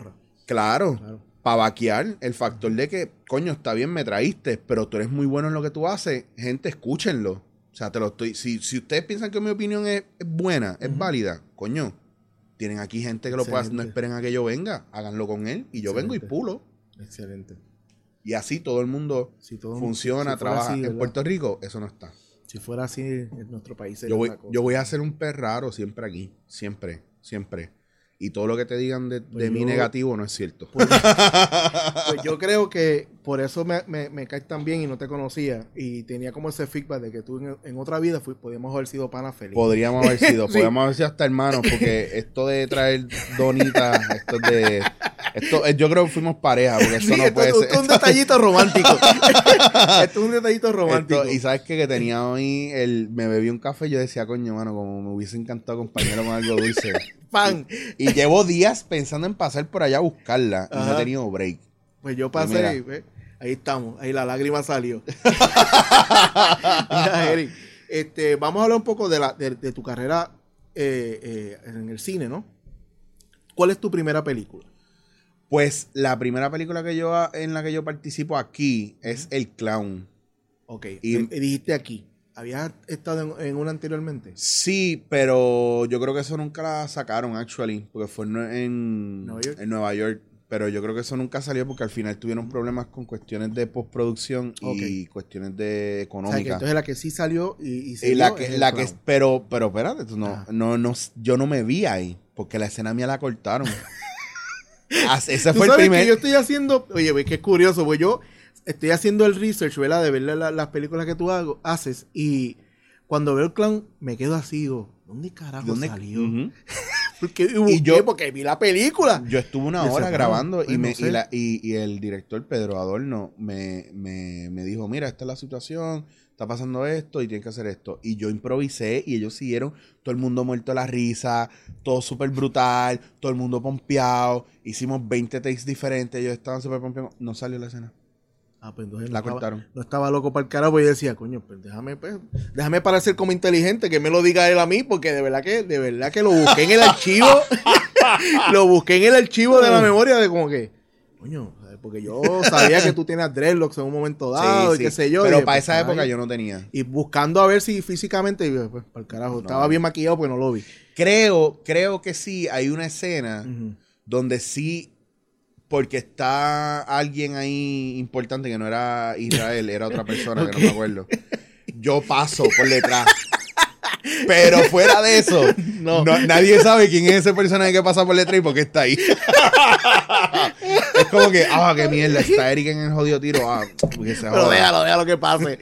Claro.
Claro.
Para vaquear, el factor de que, coño, está bien, me traíste, pero tú eres muy bueno en lo que tú haces, gente, escúchenlo. O sea, te lo estoy... Si, si ustedes piensan que mi opinión es, es buena, uh-huh. es válida, coño, tienen aquí gente que lo puede hacer, no esperen a que yo venga, háganlo con él, y yo Excelente. vengo y pulo.
Excelente.
Y así todo el mundo si todo funciona, si trabaja. Así, en Puerto Rico, eso no está.
Si fuera así en nuestro país sería
yo voy,
una cosa.
Yo voy a hacer un pez raro siempre aquí, siempre, siempre. Y todo lo que te digan de, pues de yo, mí negativo no es cierto.
Pues, pues yo creo que por eso me, me, me caes tan bien y no te conocía. Y tenía como ese feedback de que tú en, en otra vida fui, podíamos haber sido panas felices.
Podríamos haber sido, sí. podríamos haber sido hasta hermanos, porque esto de traer donitas, esto de... Esto, yo creo que fuimos pareja, porque esto sí, no esto, puede
esto,
ser.
Esto es un detallito romántico. Esto es un detallito romántico.
Esto, y sabes qué? que tenía hoy, el, me bebí un café y yo decía, coño, mano, como me hubiese encantado acompañarlo con algo dulce.
Pan.
Y, y llevo días pensando en pasar por allá a buscarla y Ajá. no he tenido break.
Pues yo pasé y pues, ahí estamos, ahí la lágrima salió. Mira, Eric, este, vamos a hablar un poco de, la, de, de tu carrera eh, eh, en el cine, ¿no? ¿Cuál es tu primera película?
Pues la primera película que yo en la que yo participo aquí es El Clown.
Ok, y me, dijiste aquí. ¿Habías estado en, en una anteriormente?
Sí, pero yo creo que eso nunca la sacaron, actually, porque fue en, en, ¿Nueva York? en Nueva York. Pero yo creo que eso nunca salió porque al final tuvieron problemas con cuestiones de postproducción okay. y cuestiones de económicas. O sea, que
entonces la que sí salió y, y se
y la que, la que pero, pero espérate, no, no, no, yo no me vi ahí porque la escena mía la cortaron. Ese fue el primer.
Que yo estoy haciendo, oye, pues qué curioso, pues yo estoy haciendo el research, ¿verdad? De ver la, las películas que tú hago, haces y cuando veo El Clown me quedo así, digo, ¿dónde carajo ¿Dónde? salió? Uh-huh. Porque,
y yo,
porque vi la película.
Yo estuve una hora decía, grabando pues, y, me, no sé. y, la, y, y el director Pedro Adorno me, me, me dijo, mira, esta es la situación, está pasando esto y tienes que hacer esto. Y yo improvisé y ellos siguieron, todo el mundo muerto de la risa, todo súper brutal, todo el mundo pompeado. Hicimos veinte takes diferentes, ellos estaban súper pompeados. No salió la escena.
Ah, pues entonces
la
no
cortaron.
Estaba, no estaba loco para el carajo, pues yo decía, coño, pues déjame, pues, déjame parecer como inteligente, que me lo diga él a mí, porque de verdad que, de verdad que lo busqué en el archivo, lo busqué en el archivo de la memoria de como que, coño, porque yo sabía que tú tenías dreadlocks en un momento dado sí, y qué sí. sé yo.
Pero
dije,
para
pues,
esa época yo no tenía.
Y buscando a ver si físicamente, pues, para el carajo, no. estaba bien maquillado, pues no lo vi.
Creo, creo que sí, hay una escena uh-huh. donde sí, porque está alguien ahí importante que no era Israel, era otra persona okay. que no me acuerdo. Yo paso por detrás. Pero fuera de eso, no. No, nadie sabe quién es ese personaje que pasa por detrás y por qué está ahí. Es como que, ah, qué mierda, está Eric en el jodido tiro. Ah, que se
Pero déjalo, déjalo que pase.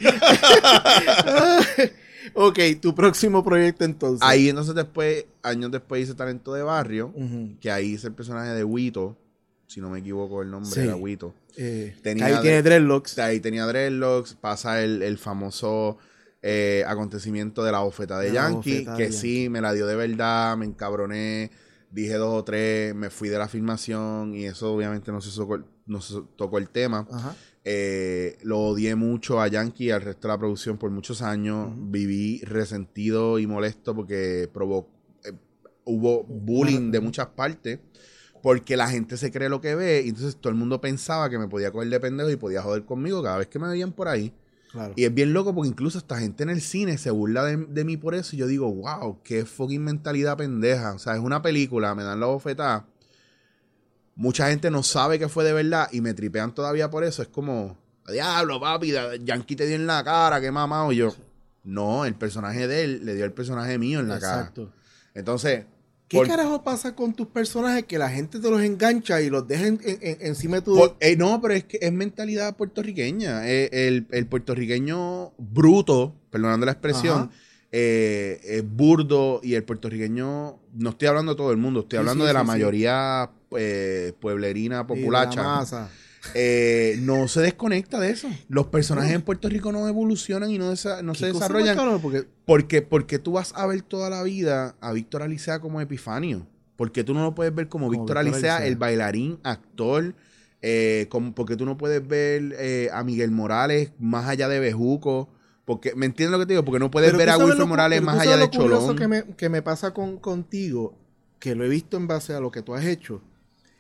Ok, tu próximo proyecto entonces.
Ahí entonces después, años después hice Talento de Barrio, uh-huh. que ahí hice el personaje de Huito. Si no me equivoco el nombre, sí. era Huito.
Eh, ahí tiene dreadlocks.
Ahí tenía dreadlocks. Pasa el, el famoso eh, acontecimiento de la bofeta de, de Yankee, bofeta que de sí, Yankee. Me la dio de verdad, me encabroné, dije dos o tres, me fui de la filmación y eso obviamente no se, socó, no se tocó el tema. Eh, lo odié mucho a Yankee y al resto de la producción por muchos años. Uh-huh. Viví resentido y molesto porque provocó, eh, hubo bullying uh-huh. de muchas partes. Porque la gente se cree lo que ve y entonces todo el mundo pensaba que me podía coger de pendejo y podía joder conmigo cada vez que me veían por ahí. Claro. Y es bien loco porque incluso esta gente en el cine se burla de, de mí por eso y yo digo, wow, qué fucking mentalidad pendeja. O sea, es una película, me dan la bofetada. Mucha gente no sabe que fue de verdad y me tripean todavía por eso. Es como, diablo, papi, Yankee te dio en la cara, qué mamado. Y yo, no, el personaje de él le dio el personaje mío en la Exacto. cara. Entonces...
¿Qué por, carajo pasa con tus personajes que la gente te los engancha y los deja en, en, en, encima de tu...
Por, eh, no, pero es que es mentalidad puertorriqueña. Eh, el, el puertorriqueño bruto, perdonando la expresión, eh, es burdo y el puertorriqueño, no estoy hablando de todo el mundo, estoy sí, hablando sí, de la sí, mayoría eh, pueblerina, populacha. La masa. Eh, no se desconecta de eso. Los personajes no. en Puerto Rico no evolucionan y no, desa- no se desarrollan. Porque... porque porque tú vas a ver toda la vida a Víctor Alicea como Epifanio. Porque tú no lo puedes ver como, como Víctor Alicea, Alicea, el bailarín, actor. Eh, como, porque tú no puedes ver eh, a Miguel Morales más allá de Bejuco. Porque, ¿me entiendes lo que te digo? Porque no puedes pero ver a Wilfred Morales más allá de Cholón.
Que me, que me pasa con, contigo, que lo he visto en base a lo que tú has hecho,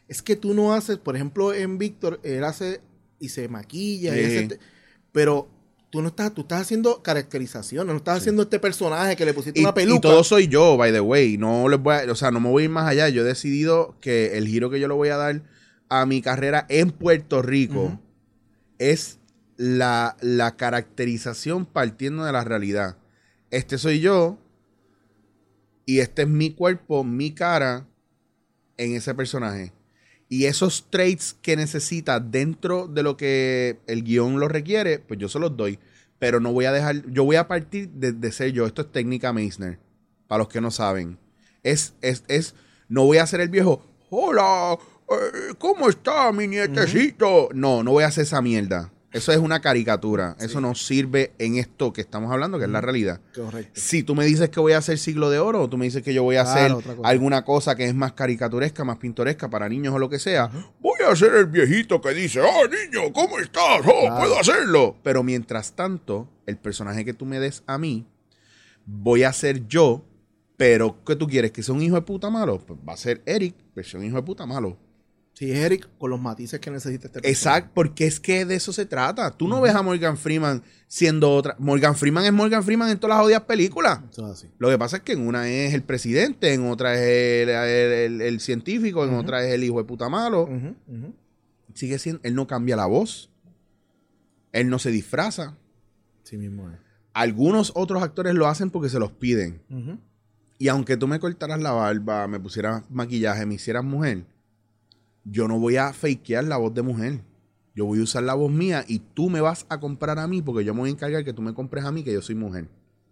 Es que tú no haces, por ejemplo, en Víctor, él hace y se maquilla,
Sí.
y hace, pero tú no estás, tú estás haciendo caracterización, no estás
Sí.
haciendo este personaje que le pusiste
Y,
una peluca.
y todo soy yo, by the way. No les voy a, o sea, no me voy a ir más allá. Yo he decidido que el giro que yo le voy a dar a mi carrera en Puerto Rico
Uh-huh.
es la, la caracterización partiendo de la realidad. Este soy yo y este es mi cuerpo, mi cara en ese personaje. Y esos traits que necesita dentro de lo que el guión lo requiere, pues yo se los doy. Pero no voy a dejar, yo voy a partir de, de ser yo. Esto es técnica Meisner, para los que no saben. Es, es, es, no voy a ser el viejo, hola, eh, ¿cómo está mi nietecito? Uh-huh. No, no voy a hacer esa mierda. Eso es una caricatura. Sí. Eso no sirve en esto que estamos hablando, que uh-huh. es la realidad.
Correcto.
Si tú me dices que voy a hacer Siglo de Oro, o tú me dices que yo voy a claro, hacer cosa. alguna cosa que es más caricaturesca, más pintoresca para niños o lo que sea, uh-huh. voy a ser el viejito que dice, oh, niño, ¿cómo estás? Oh, claro. puedo hacerlo. Pero mientras tanto, el personaje que tú me des a mí, voy a ser yo, pero ¿qué tú quieres? ¿Que sea un hijo de puta malo? Pues va a ser Eric, versión hijo de puta malo.
Sí, es Eric con los matices que necesita este personaje.
Exacto, porque es que de eso se trata. Tú no uh-huh. ves a Morgan Freeman siendo otra. Morgan Freeman es Morgan Freeman en todas las jodidas películas.
Eso es así.
Lo que pasa es que en una es el presidente, en otra es el, el, el, el científico, en uh-huh. otra es el hijo de puta malo. Uh-huh. Uh-huh. Sigue siendo, él no cambia la voz. Él no se disfraza.
Sí mismo es.
Algunos otros actores lo hacen porque se los piden.
Uh-huh.
Y aunque tú me cortaras la barba, me pusieras maquillaje, me hicieras mujer, yo no voy a fakear la voz de mujer. Yo voy a usar la voz mía y tú me vas a comprar a mí porque yo me voy a encargar que tú me compres a mí que yo soy mujer.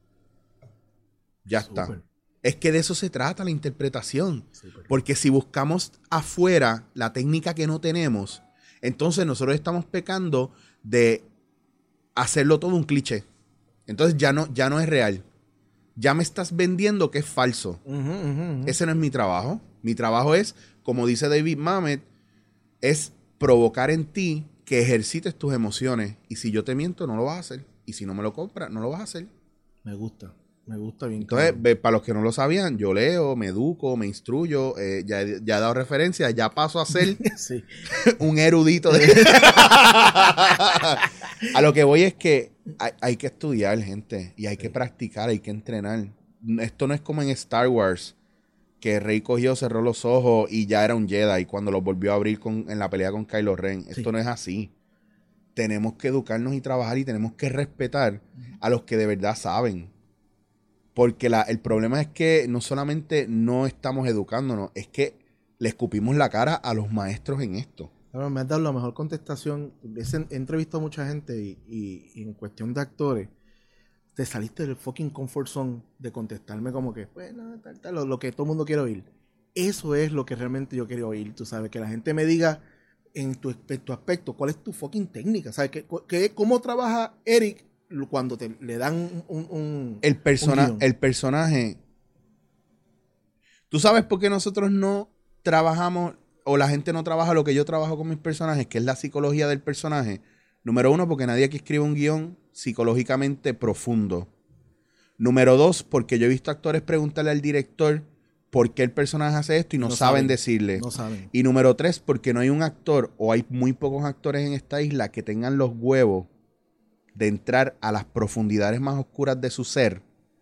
Ya Super. Está. Es que de eso se trata la interpretación. Super. Porque si buscamos afuera la técnica que no tenemos, entonces nosotros estamos pecando de hacerlo todo un cliché. Entonces ya no, ya no es real. Ya me estás vendiendo que es falso. Uh-huh, uh-huh, uh-huh. Ese no es mi trabajo. Mi trabajo es, como dice David Mamet, es provocar en ti que ejercites tus emociones. Y si yo te miento, no lo vas a hacer. Y si no me lo compras, no lo vas a hacer.
Me gusta. Me gusta bien.
Entonces, claro. Para los que no lo sabían, yo leo, me educo, me instruyo. Eh, ya, ya he dado referencia. Ya paso a ser
sí.
un erudito. De... A lo que voy es que hay, hay que estudiar, gente. Y hay sí. que practicar, hay que entrenar. Esto no es como en Star Wars, que Rey cogió, cerró los ojos y ya era un Jedi cuando los volvió a abrir con, en la pelea con Kylo Ren. Esto sí. no es así. Tenemos que educarnos y trabajar y tenemos que respetar uh-huh. a los que de verdad saben. Porque la, el problema es que no solamente no estamos educándonos, es que le escupimos la cara a los maestros en esto.
Claro, me has dado la mejor contestación. He entrevistado a mucha gente y, y, y en cuestión de actores, te saliste del fucking comfort zone de contestarme como que, bueno, tal, tal, lo, lo que todo el mundo quiere oír. Eso es lo que realmente yo quiero oír, tú sabes, que la gente me diga en tu, en tu aspecto, ¿cuál es tu fucking técnica? ¿Sabes? ¿Qué, qué, ¿Cómo trabaja Eric cuando te, le dan un, un
el, persona, un el personaje? ¿Tú sabes por qué nosotros no trabajamos, o la gente no trabaja lo que yo trabajo con mis personajes, que es la psicología del personaje? Número uno, porque nadie aquí escribe un guión psicológicamente profundo. Número dos, porque yo he visto actores preguntarle al director por qué el personaje hace esto y no, no saben, saben decirle.
No saben.
Y número tres, porque no hay un actor, o hay muy pocos actores en esta isla que tengan los huevos de entrar a las profundidades más oscuras de su ser,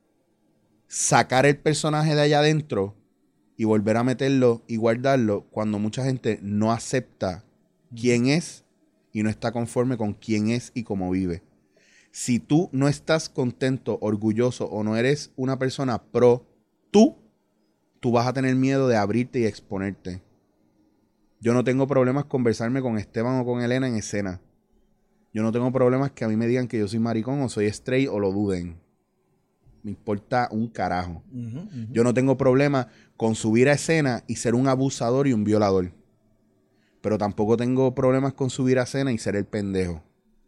sacar el personaje de allá adentro y volver a meterlo y guardarlo cuando mucha gente no acepta quién es y no está conforme con quién es y cómo vive. Si tú no estás contento, orgulloso o no eres una persona pro tú, tú vas a tener miedo de abrirte y exponerte. Yo no tengo problemas conversarme con Esteban o con Elena en escena. Yo no tengo problemas que a mí me digan que yo soy maricón o soy straight o lo duden. Me importa un carajo. Uh-huh, uh-huh. Yo no tengo problema con subir a escena y ser un abusador y un violador. Pero tampoco tengo problemas con subir a escena y ser el pendejo.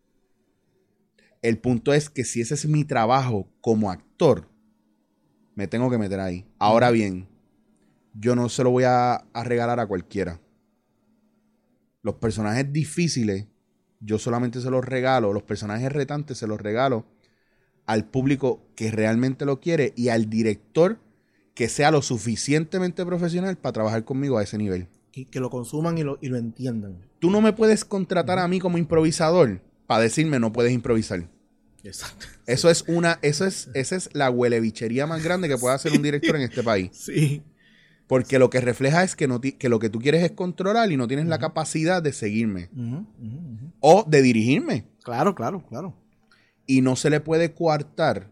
El punto es que si ese es mi trabajo como actor, me tengo que meter ahí. Ahora bien, yo no se lo voy a, a regalar a cualquiera. Los personajes difíciles, yo solamente se los regalo. Los personajes retantes se los regalo al público que realmente lo quiere y al director que sea lo suficientemente profesional para trabajar conmigo a ese nivel.
que, que lo consuman y lo, y lo entiendan.
Tú no me puedes contratar uh-huh. a mí como improvisador para decirme no puedes improvisar.
Exacto.
Eso es una, eso es, esa es la huelebichería más grande que puede hacer un director en este país.
Sí.
Porque lo que refleja es que, no que lo que tú quieres es controlar y no tienes uh-huh. la capacidad de seguirme. Uh-huh. Uh-huh. O de dirigirme.
Claro, claro, claro.
Y no se le puede coartar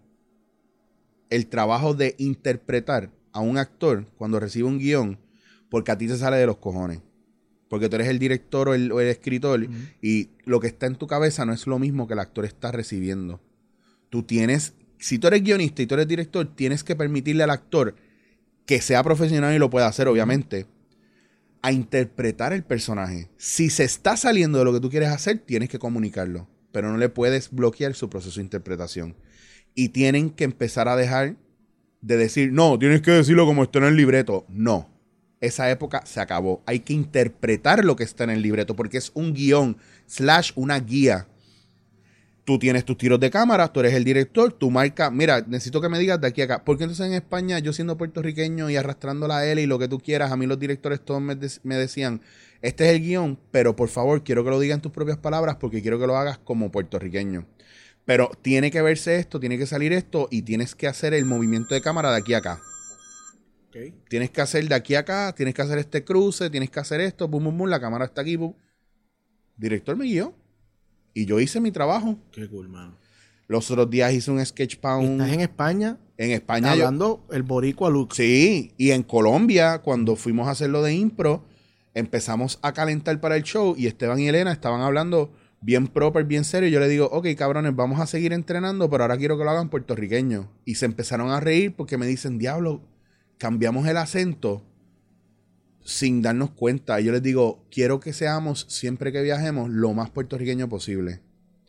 el trabajo de interpretar a un actor cuando recibe un guión porque a ti te sale de los cojones. Porque tú eres el director o el, o el escritor uh-huh. y lo que está en tu cabeza no es lo mismo que el actor está recibiendo. Tú tienes, si tú eres guionista y tú eres director, tienes que permitirle al actor que sea profesional y lo pueda hacer, obviamente, a interpretar el personaje. Si se está saliendo de lo que tú quieres hacer, tienes que comunicarlo. Pero no le puedes bloquear su proceso de interpretación. Y tienen que empezar a dejar de decir, no, tienes que decirlo como está en el libreto. No. Esa época se acabó. Hay que interpretar lo que está en el libreto porque es un guión slash una guía. Tú tienes tus tiros de cámara, tú eres el director, tú marcas, mira, necesito que me digas de aquí a acá. Porque entonces en España, yo siendo puertorriqueño y arrastrando la L y lo que tú quieras, a mí los directores todos me, de- me decían, este es el guión, pero por favor, quiero que lo digas en tus propias palabras porque quiero que lo hagas como puertorriqueño. Pero tiene que verse esto, tiene que salir esto y tienes que hacer el movimiento de cámara de aquí a acá. Okay. Tienes que hacer de aquí a acá, tienes que hacer este cruce, tienes que hacer esto, bum, bum, bum, la cámara está aquí, bum. Director me guió y yo hice mi trabajo.
Qué cool, man.
Los otros días hice un sketch para un...
¿Estás en España?
En España
hablando
yo...
el boricua Lux.
Sí, y en Colombia, cuando fuimos a hacerlo de impro, empezamos a calentar para el show y Esteban y Elena estaban hablando bien proper, bien serio. Y yo le digo, ok, cabrones, vamos a seguir entrenando, pero ahora quiero que lo hagan puertorriqueño. Y se empezaron a reír porque me dicen, diablo, cambiamos el acento sin darnos cuenta. Y yo les digo, quiero que seamos, siempre que viajemos, lo más puertorriqueño posible.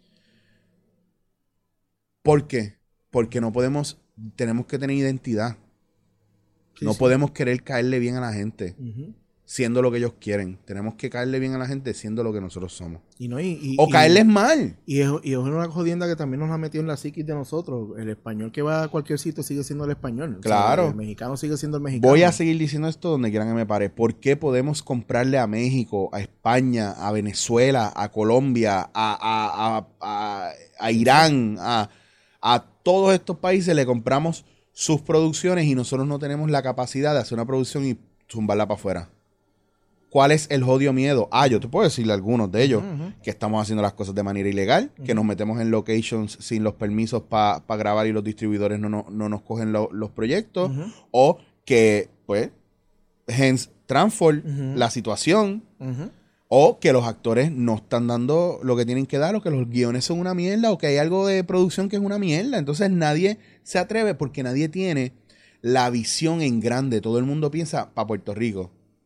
¿Por qué? Porque no podemos, tenemos que tener identidad. Sí, no sí. podemos querer caerle bien a la gente. Uh-huh. Siendo lo que ellos quieren. Tenemos que caerle bien a la gente siendo lo que nosotros somos.
Y no, y, y,
o
y,
caerles mal.
Y es, y es una jodienda que también nos ha metido en la psiquis de nosotros. El español que va a cualquier sitio sigue siendo el español.
Claro.
O sea, el mexicano sigue siendo el mexicano.
Voy a seguir diciendo esto donde quieran que me pare. ¿Por qué podemos comprarle a México, a España, a Venezuela, a Colombia, a, a, a, a, a Irán, a, a todos estos países le compramos sus producciones y nosotros no tenemos la capacidad de hacer una producción y zumbarla para afuera? ¿Cuál es el jodido miedo? Ah, yo te puedo decirle algunos de ellos, uh-huh. que estamos haciendo las cosas de manera ilegal, uh-huh. que nos metemos en locations sin los permisos para pa grabar y los distribuidores no, no, no nos cogen lo, los proyectos, uh-huh. o que, pues, hence, transform uh-huh. la situación, uh-huh. o que los actores no están dando lo que tienen que dar, o que los guiones son una mierda, o que hay algo de producción que es una mierda. Entonces nadie se atreve porque nadie tiene la visión en grande. Todo el mundo piensa para Puerto Rico.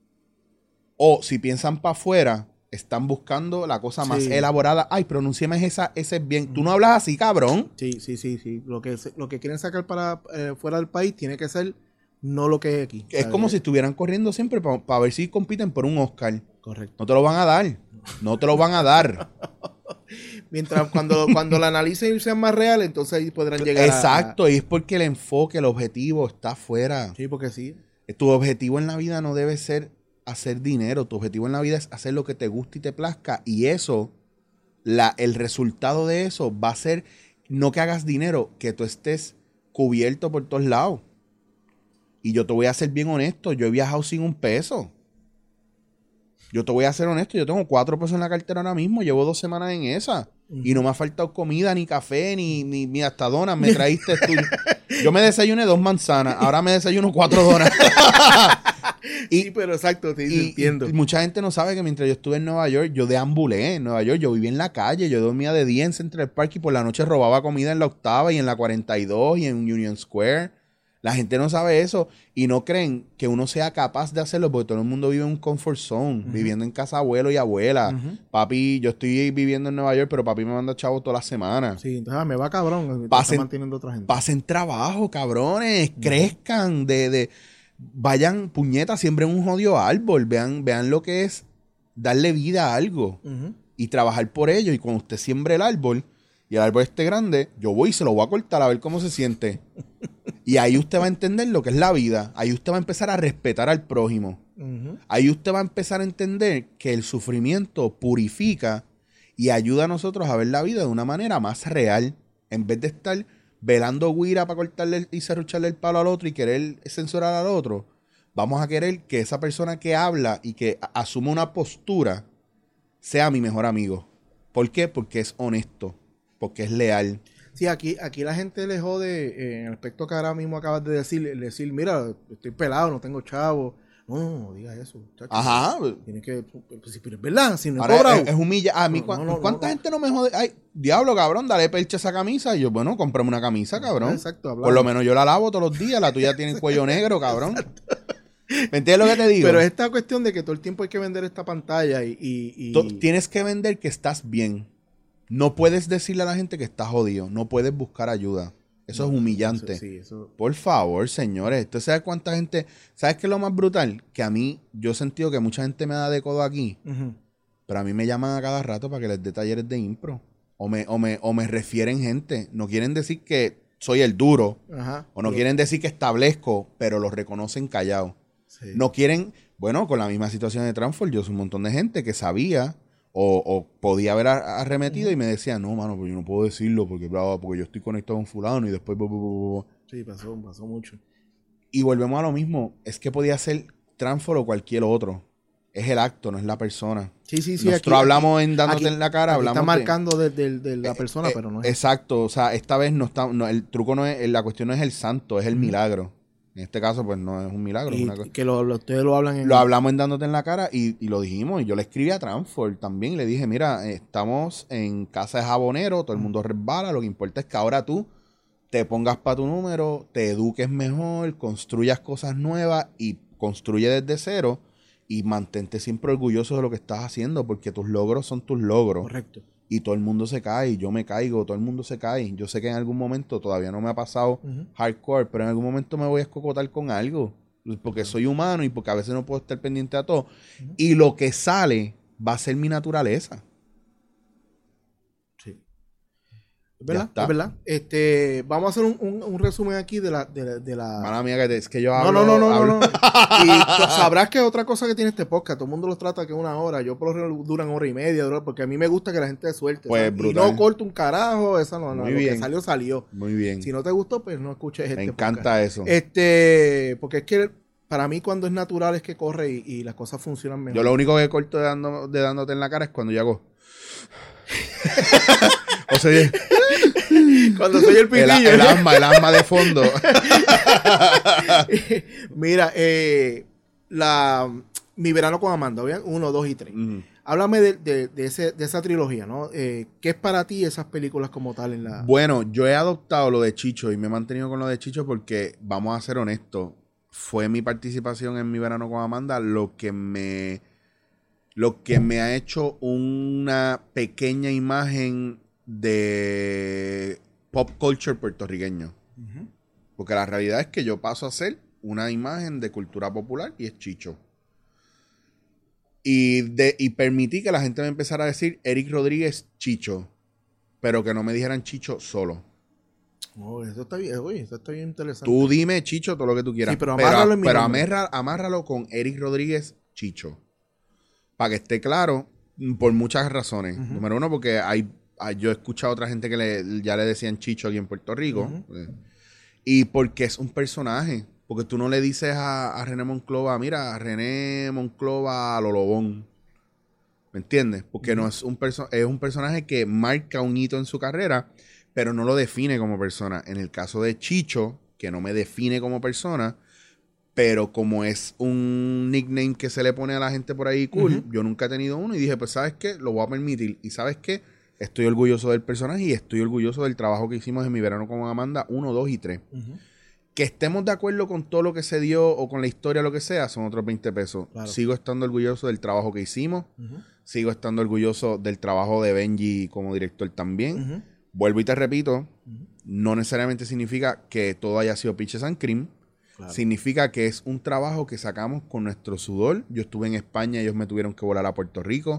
O si piensan para afuera, están buscando la cosa más sí. elaborada. Ay, pronúnciame esa, ese bien. Tú no hablas así, cabrón.
Sí, sí, sí, sí. Lo que, lo que quieren sacar para eh, fuera del país tiene que ser no lo que es aquí.
Es como si estuvieran corriendo siempre para pa ver si compiten por un Oscar.
Correcto.
No te lo van a dar. No te lo van a dar.
Mientras cuando, cuando la analicen y sean más reales, entonces ahí podrán llegar.
Exacto,
a...
y es porque el enfoque, el objetivo está afuera.
Sí, porque sí.
Tu objetivo en la vida no debe ser hacer dinero. Tu objetivo en la vida es hacer lo que te guste y te plazca. Y eso, la, el resultado de eso va a ser no que hagas dinero, que tú estés cubierto por todos lados. Y yo te voy a ser bien honesto, yo he viajado sin un peso. Yo te voy a ser honesto, yo tengo cuatro pesos en la cartera ahora mismo, llevo dos semanas en esa. Uh-huh. Y no me ha faltado comida, ni café, ni, ni, ni hasta donas me traíste tú. Yo me desayuné dos manzanas, ahora me desayuno cuatro donas.
Y, sí, pero exacto, te
y,
entiendo.
Y mucha gente no sabe que mientras yo estuve en Nueva York, yo deambulé en Nueva York, yo viví en la calle, yo dormía de día en Central Park y por la noche robaba comida en la Octava y en la cuarenta y dos y en Union Square. La gente no sabe eso y no creen que uno sea capaz de hacerlo porque todo el mundo vive en un comfort zone, uh-huh. viviendo en casa abuelo y abuela. Uh-huh. Papi, yo estoy viviendo en Nueva York, pero papi me manda chavos todas las semanas.
Sí, entonces ah, me va cabrón.
Pasen,
manteniendo otra gente.
Pasen trabajo, cabrones, uh-huh. crezcan, de, de, vayan puñetas, siembren un jodido árbol, vean, vean lo que es darle vida a algo uh-huh. y trabajar por ello. Y cuando usted siembre el árbol, y el árbol esté grande, yo voy y se lo voy a cortar a ver cómo se siente. Y ahí usted va a entender lo que es la vida. Ahí usted va a empezar a respetar al prójimo. Uh-huh. Ahí usted va a empezar a entender que el sufrimiento purifica y ayuda a nosotros a ver la vida de una manera más real. En vez de estar velando guira para cortarle y serrucharle el palo al otro y querer censurar al otro, vamos a querer que esa persona que habla y que asume una postura sea mi mejor amigo. ¿Por qué? Porque es honesto, porque es leal.
Sí, aquí, aquí la gente le jode eh, en el aspecto que ahora mismo acabas de decir, decir, mira, estoy pelado, no tengo chavo. No, no, no digas eso, muchacho. Ajá. Tienes que, pues, pero es verdad, si no he cobrado.
Es, es humilla. A mí, no, no, no, ¿cuánta no, no. gente no me jode? Ay, diablo, cabrón, dale percha a esa camisa. Y yo, bueno, cómprame una camisa, cabrón. Exacto, hablamos. Por lo menos yo la lavo todos los días, la tuya tiene el cuello negro, cabrón. ¿Me entiendes lo que te digo?
Pero es esta cuestión de que todo el tiempo hay que vender esta pantalla y... y, y...
Tú tienes que vender que estás bien. No puedes decirle a la gente que estás jodido. No puedes buscar ayuda. Eso no, es humillante. Eso, sí, eso... Por favor, señores. ¿Usted sabe cuánta gente... ¿Sabes qué es lo más brutal? Que a mí, yo he sentido que mucha gente me da de codo aquí. Uh-huh. Pero a mí me llaman a cada rato para que les dé talleres de impro. O me, o me, o me refieren gente. No quieren decir que soy el duro. Uh-huh. O no sí. quieren decir que establezco, pero lo reconocen callado. Sí. No quieren... Bueno, con la misma situación de Transform, yo soy un montón de gente que sabía... O, o podía haber arremetido uh-huh. y me decía, no, mano, pues yo no puedo decirlo porque, bravo, porque yo estoy conectado con fulano y después... Bu, bu, bu, bu.
Sí, pasó, pasó mucho.
Y volvemos a lo mismo. Es que podía ser Transfor o cualquier otro. Es el acto, no es la persona.
Sí, sí, sí.
Nosotros
aquí,
hablamos
aquí,
en dándote
aquí,
en la cara. Hablamos
está marcando de, de, de, de la persona, eh, pero no es...
Exacto. O sea, esta vez no está... No, el truco no es... La cuestión no es el santo, es el uh-huh. milagro. En este caso, pues no es un milagro.
Y
es una cosa.
Que lo, lo, ustedes lo hablan en...
Lo hablamos en Dándote en la Cara y, y lo dijimos. Y yo le escribí a Transfor también. Y le dije, mira, estamos en casa de jabonero, todo el mundo resbala. Lo que importa es que ahora tú te pongas para tu número, te eduques mejor, construyas cosas nuevas y construye desde cero. Y mantente siempre orgulloso de lo que estás haciendo porque tus logros son tus logros.
Correcto.
Y todo el mundo se cae, yo me caigo, todo el mundo se cae. Yo sé que en algún momento, todavía no me ha pasado uh-huh. hardcore, pero en algún momento me voy a escocotar con algo. Porque uh-huh. soy humano y porque a veces no puedo estar pendiente a todo. Uh-huh. Y lo que sale va a ser mi naturaleza.
Sí. ¿Es verdad? ¿Es verdad? Este, vamos a hacer un, un, un resumen aquí de la... De, de la...
Mala mía, que es que yo hablo...
No, no, no, no,
hablo.
no, no. Y sabrás que otra cosa que tiene este podcast, todo el mundo los trata que una hora. Yo por lo general duran hora y media, dura, porque a mí me gusta que la gente suelte.
Pues
y no corto un carajo, esa no, no.
Muy
lo
bien.
que salió, salió.
Muy bien.
Si no te gustó, pues no escuches este
Me encanta
podcast.
eso.
Este, porque es que para mí cuando es natural es que corre y, y las cosas funcionan mejor.
Yo lo único que corto de, dando, de dándote en la cara es cuando yo hago... o sea...
Cuando soy el pitillo.
El, el asma, el asma de fondo.
Mira, eh, la, mi verano con Amanda, ¿bien? Uno, dos y tres. Uh-huh. Háblame de, de, de, ese, de esa trilogía, ¿no? Eh, ¿Qué es para ti esas películas como tal en la...?
Bueno, yo he adoptado lo de Chicho y me he mantenido con lo de Chicho porque, vamos a ser honestos, fue mi participación en mi verano con Amanda lo que me... Lo que me ha hecho una pequeña imagen de pop culture puertorriqueño. Uh-huh. Porque la realidad es que yo paso a ser una imagen de cultura popular y es Chicho. Y, de, y permití que la gente me empezara a decir Eric Rodríguez Chicho, pero que no me dijeran Chicho solo.
Oh, eso está bien, oye, eso está bien interesante.
Tú dime Chicho todo lo que tú quieras.
Sí, pero amárralo,
pero, pero amarra, amárralo con Eric Rodríguez Chicho. Para que esté claro, por muchas razones. Uh-huh. Número uno, porque hay, hay, yo he escuchado a otra gente que le, ya le decían Chicho aquí en Puerto Rico. Uh-huh. eh, y porque es un personaje. Porque tú no le dices a, a René Monclova, mira, a René Monclova a lo Lobón. ¿Me entiendes? Porque uh-huh. no es un, perso- es un personaje que marca un hito en su carrera, pero no lo define como persona. En el caso de Chicho, que no me define como persona... Pero como es un nickname que se le pone a la gente por ahí cool, uh-huh. yo nunca he tenido uno y dije, pues ¿sabes qué? Lo voy a permitir. Y ¿sabes qué? Estoy orgulloso del personaje y estoy orgulloso del trabajo que hicimos en mi verano con Amanda uno, dos y tres. Uh-huh. Que estemos de acuerdo con todo lo que se dio o con la historia, lo que sea, son otros veinte pesos. Claro. Sigo estando orgulloso del trabajo que hicimos. Uh-huh. Sigo estando orgulloso del trabajo de Benji como director también. Uh-huh. Vuelvo y te repito, uh-huh. no necesariamente significa que todo haya sido Peaches and Cream. Claro. Significa que es un trabajo que sacamos con nuestro sudor. Yo estuve en España, ellos me tuvieron que volar a Puerto Rico.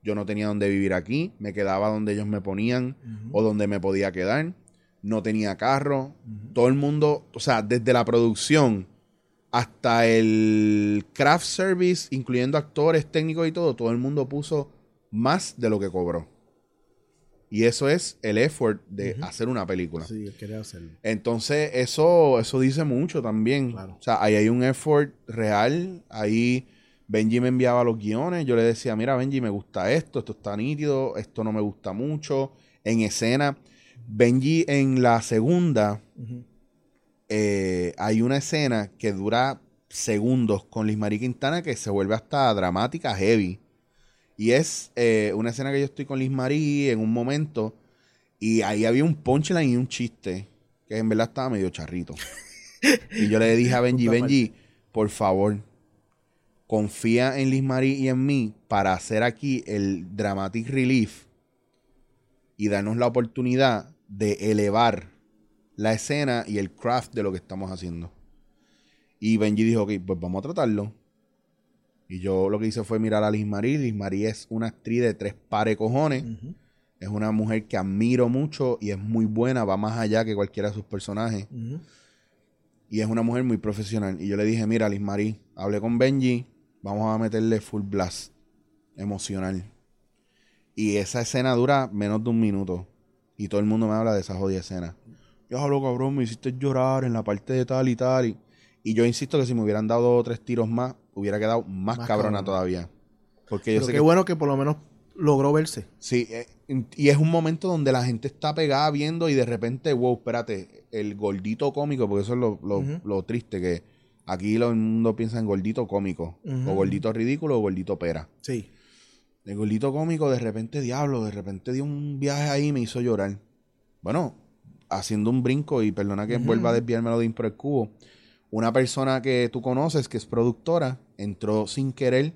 yo no tenía dónde vivir aquí, me quedaba donde ellos me ponían uh-huh. o donde me podía quedar, no tenía carro, uh-huh. todo el mundo, o sea, desde la producción hasta el craft service, incluyendo actores, técnicos y todo, todo el mundo puso más de lo que cobró. Y eso es el effort de uh-huh. hacer una película.
Sí, él quería hacerlo.
Entonces, eso, eso dice mucho también.
Claro.
O sea, ahí hay un effort real. Ahí Benji me enviaba los guiones. Yo le decía, mira, Benji, me gusta esto, esto está nítido, esto no me gusta mucho. En escena. Benji, en la segunda, uh-huh. eh, hay una escena que dura segundos con Liz Marie Quintana que se vuelve hasta dramática, heavy. Y es eh, una escena que yo estoy con Liz Marie en un momento y ahí había un punchline y un chiste que en verdad estaba medio charrito. Y yo le dije a Benji, Benji, por favor, confía en Liz Marie y en mí para hacer aquí el dramatic relief y darnos la oportunidad de elevar la escena y el craft de lo que estamos haciendo. Y Benji dijo, ok, pues vamos a tratarlo. Y yo lo que hice fue mirar a Liz Marie. Liz Marie es una actriz de tres pares cojones. Uh-huh. Es una mujer que admiro mucho y es muy buena. Va más allá que cualquiera de sus personajes. Uh-huh. Y es una mujer muy profesional. Y yo le dije, mira, Liz Marie, hablé con Benji. Vamos a meterle full blast emocional. Y esa escena dura menos de un minuto. Y todo el mundo me habla de esa jodida escena. Yo hablo, cabrón, me hiciste llorar en la parte de tal y tal. Y, y yo insisto que si me hubieran dado dos o tres tiros más, hubiera quedado más, más cabrona, cabrona todavía. Porque yo
Pero
sé
qué
que
bueno que por lo menos logró verse.
Sí, eh, y es un momento donde la gente está pegada viendo y de repente, wow, espérate, el gordito cómico, porque eso es lo, lo, uh-huh. lo triste, que aquí todo el mundo piensa en gordito cómico, uh-huh. o gordito ridículo o gordito pera.
Sí.
El gordito cómico, de repente, diablo, de repente dio un viaje ahí y me hizo llorar. Bueno, haciendo un brinco, y perdona que uh-huh. vuelva a desviármelo de Impro el Cubo, una persona que tú conoces, que es productora, entró sin querer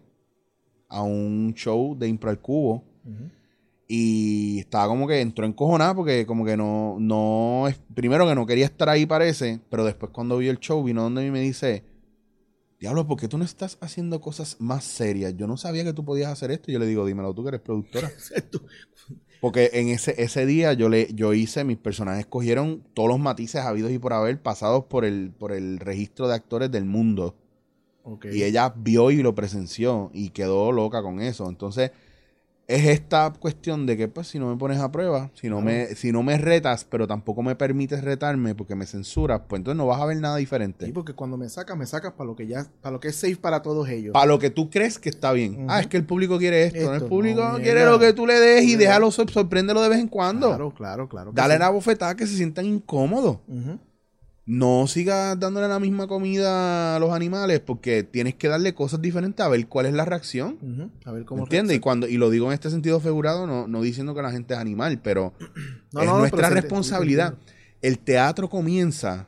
a un show de Impro al Cubo uh-huh. y estaba como que entró encojonada porque como que no, no, primero que no quería estar ahí parece, pero después cuando vio el show vino donde a mí y me dice, diablo, ¿por qué tú no estás haciendo cosas más serias? Yo no sabía que tú podías hacer esto. Y yo le digo, dímelo tú que eres productora. Porque en ese, ese día yo le yo hice, mis personajes cogieron todos los matices habidos y por haber pasados por el, por el registro de actores del mundo. Okay. Y ella vio y lo presenció y quedó loca con eso. Entonces, es esta cuestión de que, pues, si no me pones a prueba, si no, claro. me, si no me retas, pero tampoco me permites retarme porque me censuras, pues entonces no vas a ver nada diferente.
Sí, porque cuando me sacas, me sacas para lo que ya, para lo que es safe para todos ellos.
Para lo que tú crees que está bien. Uh-huh. Ah, es que el público quiere esto. esto el público no, quiere lo que tú le des y déjalo, sorpréndelo de vez en cuando.
Claro, claro, claro.
Dale
sí.
la bofetada que se sientan incómodos. Uh-huh. No sigas dándole la misma comida a los animales porque tienes que darle cosas diferentes a ver cuál es la reacción.
Uh-huh. A ver cómo
¿entiendes? Y cuando y lo digo en este sentido figurado, no, no diciendo que la gente es animal, pero no, es no, nuestra pero responsabilidad. Sí, el teatro comienza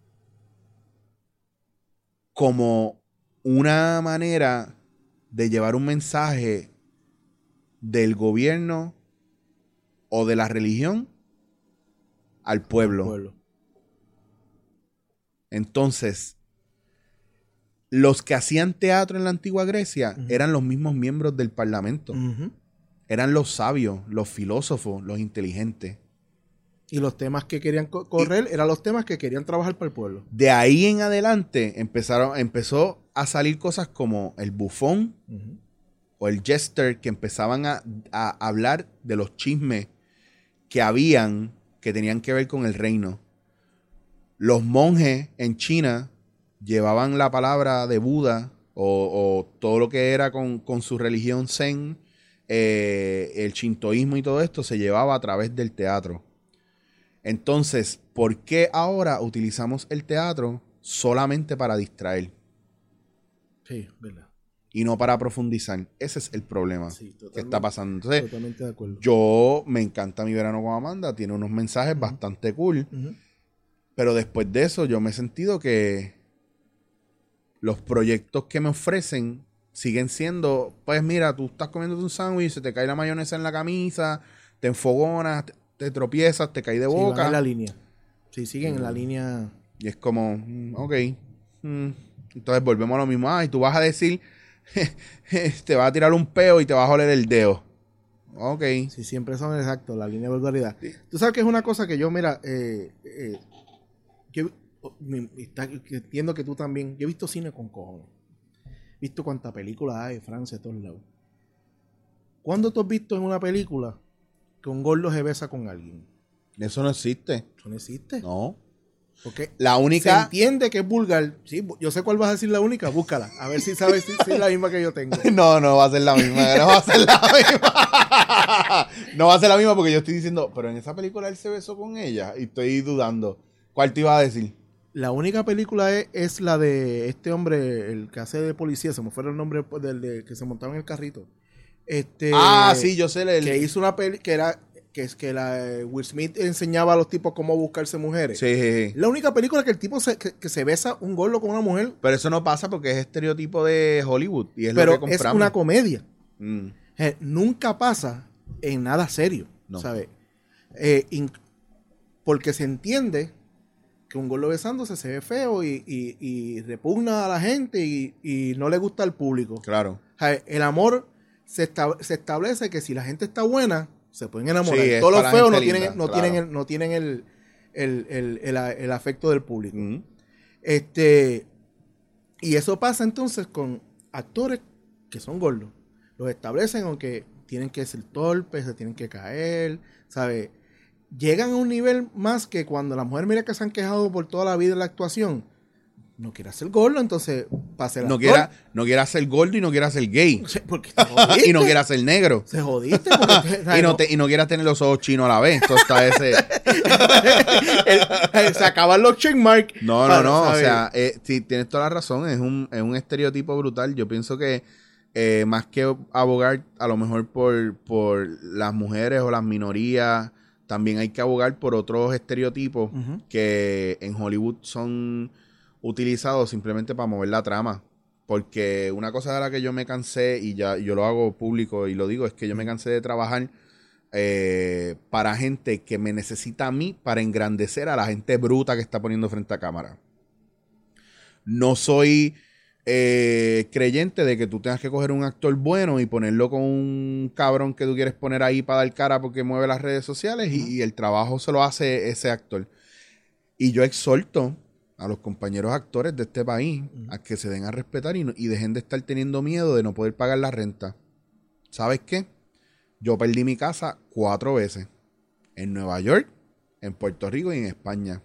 como una manera de llevar un mensaje del gobierno o de la religión al pueblo. Al pueblo. Entonces, los que hacían teatro en la antigua Grecia uh-huh. eran los mismos miembros del parlamento. Uh-huh. Eran los sabios, los filósofos, los inteligentes.
Y los temas que querían co- correr y, eran los temas que querían trabajar para el pueblo.
De ahí en adelante empezaron, empezó a salir cosas como el bufón uh-huh. o el jester, que empezaban a, a hablar de los chismes que habían, que tenían que ver con el reino. Los monjes en China llevaban la palabra de Buda o, o todo lo que era con, con su religión zen, eh, el shintoísmo y todo esto se llevaba a través del teatro. Entonces, ¿por qué ahora utilizamos el teatro solamente para distraer?
Sí, verdad.
Y no para profundizar. Ese es el problema sí, que está pasando. Entonces,
totalmente de acuerdo.
Yo me encanta Mi Verano con Amanda, tiene unos mensajes uh-huh. bastante cool. Uh-huh. Pero después de eso yo me he sentido que los proyectos que me ofrecen siguen siendo, pues mira, tú estás comiendo un sándwich, se te cae la mayonesa en la camisa, te enfogonas, te, te tropiezas, te caes de boca. Sí, van
en la línea. Sí, siguen mm. en la línea.
Y es como, mm, ok. Mm. Entonces volvemos a lo mismo. Ah, y tú vas a decir, te vas a tirar un peo y te vas a oler el dedo. Ok.
Sí, siempre son exactos, la línea de vulgaridad. Sí. Tú sabes que es una cosa que yo, mira, eh, eh, yo me, está, que entiendo que tú también, yo he visto cine con cojones. He visto cuántas películas hay, Francia, de todos lados. ¿Cuándo tú has visto en una película que un gordo se besa con alguien?
Eso no existe.
Eso no existe.
No.
Porque
la única...
se entiende que es vulgar. Sí, yo sé cuál vas a decir la única, búscala. A ver si sabes si, si es la misma que yo tengo.
No, no va a ser la misma. No va a ser la misma. No va a ser la misma porque yo estoy diciendo, pero en esa película él se besó con ella y estoy dudando. ¿Cuál te iba a decir?
La única película es, es la de este hombre, el que hace de policía, se me fue el nombre del de, que se montaba en el carrito. Este,
ah, sí, yo sé. El...
Que hizo una peli que era... que es que la Will Smith enseñaba a los tipos cómo buscarse mujeres.
Sí, sí, sí.
La única película que el tipo se, que, que se besa un gordo con una mujer.
Pero eso no pasa porque es estereotipo de Hollywood y es
pero
lo que compramos.
es una comedia.
Mm.
Eh, nunca pasa en nada serio, no. ¿Sabes? Eh, porque se entiende que un gordo besándose se ve feo y, y, y repugna a la gente y, y no le gusta al público.
Claro.
Eh, el amor se, esta, se establece que si la gente está buena, se pueden enamorar.
Sí,
todos los feos no
linda,
tienen, no,
claro.
tienen el, no tienen el, el, el, el, el afecto del público.
Mm.
Este, y eso pasa entonces con actores que son gordos. Los establecen aunque tienen que ser torpes, se tienen que caer, ¿sabes? Llegan a un nivel más que cuando las mujeres, mira que se han quejado por toda la vida en la actuación. No quiere ser gordo, entonces pase la
no quiera No quiera ser gordo y no quiera ser gay.
Porque te jodiste.
Y no quiera ser negro.
Se jodiste. Porque te,
y, no te, y no quieras tener los ojos chinos a la vez. Entonces está ese...
el, el, se acaban los checkmarks.
No, no, no. ¿Sabes? O sea, eh, sí, tienes toda la razón. Es un, es un estereotipo brutal. Yo pienso que eh, más que abogar a lo mejor por, por las mujeres o las minorías, también hay que abogar por otros estereotipos uh-huh. que en Hollywood son utilizados simplemente para mover la trama. Porque una cosa de la que yo me cansé, y ya yo lo hago público y lo digo, es que yo me cansé de trabajar eh, para gente que me necesita a mí para engrandecer a la gente bruta que está poniendo frente a cámara. No soy eh, creyente de que tú tengas que coger un actor bueno y ponerlo con un cabrón que tú quieres poner ahí para dar cara porque mueve las redes sociales uh-huh. y, y el trabajo se lo hace ese actor. Y yo exhorto a los compañeros actores de este país uh-huh. a que se den a respetar y, no, y dejen de estar teniendo miedo de no poder pagar la renta. ¿Sabes qué? Yo perdí mi casa cuatro veces. En Nueva York, en Puerto Rico y en España.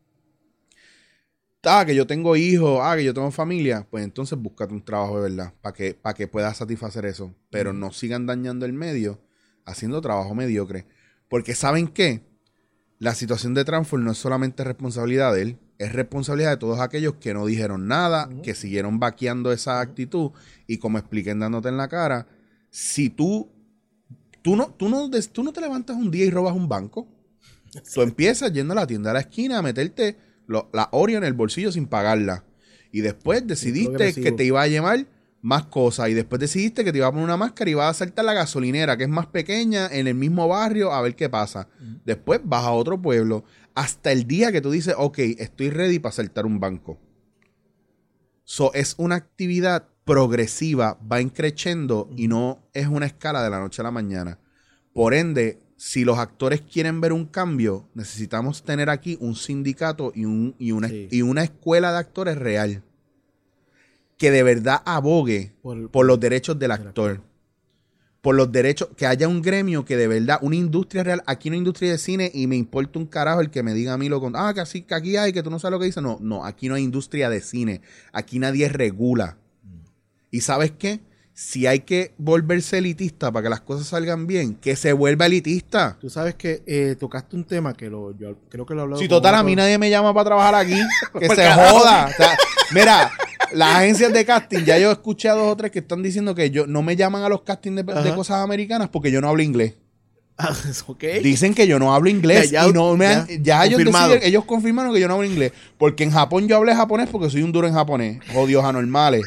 Ah, que yo tengo hijos, ah, que yo tengo familia. Pues entonces búscate un trabajo de verdad para que, para que puedas satisfacer eso. Pero uh-huh. no sigan dañando el medio haciendo trabajo mediocre. Porque ¿saben qué? La situación de Transform no es solamente responsabilidad de él. Es responsabilidad de todos aquellos que no dijeron nada, uh-huh. que siguieron vaqueando esa uh-huh. actitud. Y como expliquen dándote en la cara, si tú, tú, no, tú, no, tú no te levantas un día y robas un banco, sí. tú empiezas yendo a la tienda a la esquina a meterte lo, la Oreo en el bolsillo sin pagarla. Y después decidiste que te iba a llevar más cosas. Y después decidiste que te iba a poner una máscara y vas a saltar la gasolinera, que es más pequeña, en el mismo barrio, a ver qué pasa. Uh-huh. Después vas a otro pueblo. Hasta el día que tú dices, ok, estoy ready para saltar un banco. So, es una actividad progresiva, va increciendo uh-huh. y no es una escala de la noche a la mañana. Por ende, si los actores quieren ver un cambio, necesitamos tener aquí un sindicato y, un, y, una, sí. y una escuela de actores real que de verdad abogue por, por los derechos del actor. Por los derechos, que haya un gremio que de verdad, una industria real, aquí no hay industria de cine y me importa un carajo el que me diga a mí lo con, ah, que, así, que aquí hay, que tú no sabes lo que dice. No, no, aquí no hay industria de cine. Aquí nadie regula. Mm. ¿Y sabes qué? Si hay que volverse elitista para que las cosas salgan bien, que se vuelva elitista.
Tú sabes que eh, tocaste un tema que lo, yo creo que lo he hablado.
Si total, a mí nadie me llama para trabajar aquí, que se joda. O sea, mira, las agencias de casting, ya yo he escuchado a dos o tres que están diciendo que yo no me llaman a los castings de, de cosas americanas porque yo no hablo inglés.
Okay.
Dicen que yo no hablo inglés ya, ya, y no me han, ya, ya ellos, deciden, ellos confirmaron que yo no hablo inglés. Porque en Japón yo hablé japonés porque soy un duro en japonés. Jodidos anormales.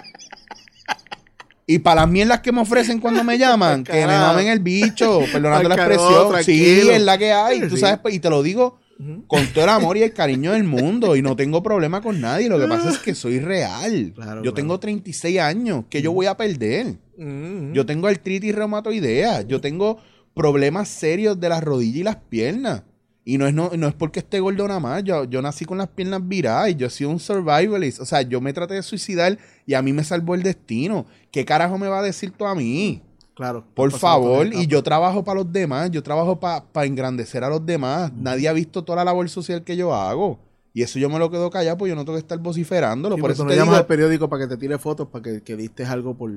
Y para las mierdas que me ofrecen cuando me llaman, que me mamen el bicho, perdonando la expresión. No, sí, es la que hay. Tú sabes, y te lo digo Uh-huh. Con todo el amor y el cariño del mundo. Y no tengo problema con nadie. Lo que pasa es que soy real. Claro, yo claro. tengo treinta y seis años. ¿Qué uh-huh. yo voy a perder? Uh-huh. Yo tengo artritis reumatoidea. Uh-huh. Yo tengo problemas serios de las rodillas y las piernas. Y no es, no, no es porque esté gordo nada más. Yo, yo nací con las piernas viradas y yo he sido un survivalist. O sea, yo me traté de suicidar y a mí me salvó el destino. ¿Qué carajo me va a decir tú a mí?
Claro.
Por favor. Y yo trabajo para los demás. Yo trabajo para pa engrandecer a los demás. Uh-huh. Nadie ha visto toda la labor social que yo hago. Y eso yo me lo quedo callado porque yo no tengo que estar vociferándolo.
Sí,
por eso
no
te
llamas
digo,
al periódico para que te tire fotos, para que, que diste algo por...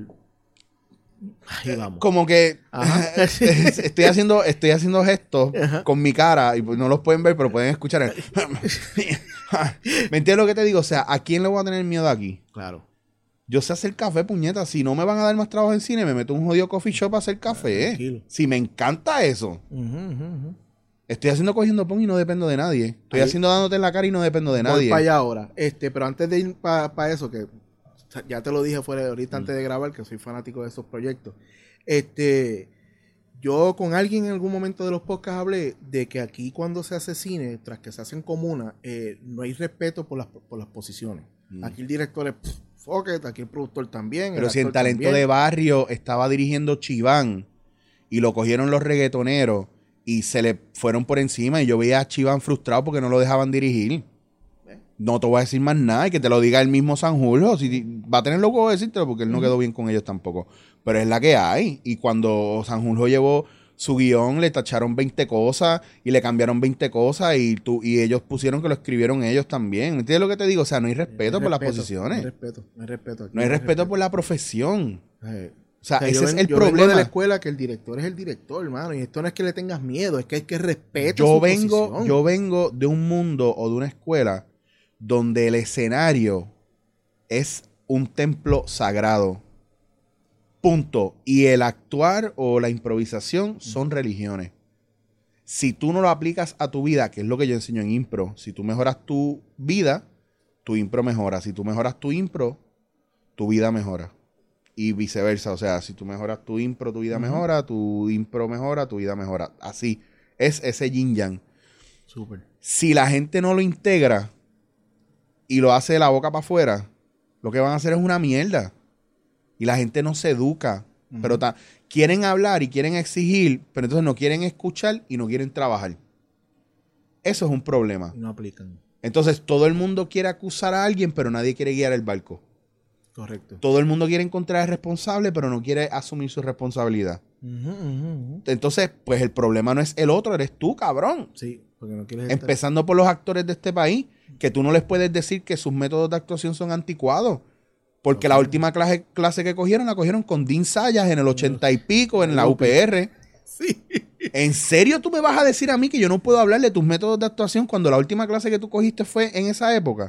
Ahí vamos.
Como que estoy haciendo estoy haciendo gestos Ajá. con mi cara y no los pueden ver, pero pueden escuchar el... ¿Me entiendes lo que te digo? O sea, ¿a quién le voy a tener miedo aquí?
Claro.
Yo sé hacer café, puñeta. Si no me van a dar más trabajo en cine, me meto un jodido coffee shop a hacer café. Tranquilo. Si me encanta eso. Uh-huh, uh-huh. Estoy haciendo cogiendo pon y no dependo de nadie. Estoy Ahí. haciendo dándote en la cara y no dependo de nadie.
Voy para allá ahora. Este, pero antes de ir para pa eso, que ya te lo dije fuera de ahorita mm. antes de grabar, que soy fanático de esos proyectos. Este, yo con alguien en algún momento de los podcasts hablé de que aquí cuando se hace cine, tras que se hacen comunas, eh, no hay respeto por las, por las posiciones. Mm. Aquí el director es pff, fuck it, aquí el productor también.
Pero
el
si en Talento también. De Barrio estaba dirigiendo Chiván y lo cogieron los reggaetoneros y se le fueron por encima y yo veía a Chiván frustrado porque no lo dejaban dirigir. No te voy a decir más nada y que te lo diga el mismo Sanjurjo. Si va a tener lo que decírtelo porque él no quedó bien con ellos tampoco. Pero es la que hay. Y cuando Sanjurjo llevó su guión, le tacharon veinte cosas y le cambiaron veinte cosas y tú y ellos pusieron que lo escribieron ellos también. ¿Me entiendes lo que te digo? O sea, no hay respeto no hay por respeto, las posiciones. No hay respeto. No hay respeto, aquí no hay respeto, respeto por la profesión. Eh, o sea, o sea ese es ven, el
yo
problema.
Vengo de la escuela que el director es el director, hermano. Y esto no es que le tengas miedo, es que hay que respetar
yo
su
vengo,
posición.
Yo vengo de un mundo o de una escuela donde el escenario es un templo sagrado. Punto. Y el actuar o la improvisación son religiones. Si tú no lo aplicas a tu vida, que es lo que yo enseño en impro, si tú mejoras tu vida, tu impro mejora. Si tú mejoras tu impro, tu vida mejora. Y viceversa. O sea, si tú mejoras tu impro, tu vida uh-huh. mejora. Tu impro mejora, tu vida mejora. Así. Es ese yin yang.
Súper.
Si la gente no lo integra y lo hace de la boca para afuera, lo que van a hacer es una mierda. Y la gente no se educa. Uh-huh. Pero ta- quieren hablar y quieren exigir, pero entonces no quieren escuchar y no quieren trabajar. Eso es un problema.
No aplican.
Entonces todo el mundo quiere acusar a alguien, pero nadie quiere guiar el barco.
Correcto.
Todo el mundo quiere encontrar al responsable, pero no quiere asumir su responsabilidad. Uh-huh, uh-huh. Entonces, pues el problema no es el otro, eres tú, cabrón.
Sí, porque no quieres
Empezando
estar...
por los actores de este país, que tú no les puedes decir que sus métodos de actuación son anticuados. Porque okay. la última clase, clase que cogieron, la cogieron con Dean Sayas en el ochenta y pico, en la U P R.
Sí.
¿En serio tú me vas a decir a mí que yo no puedo hablar de tus métodos de actuación cuando la última clase que tú cogiste fue en esa época?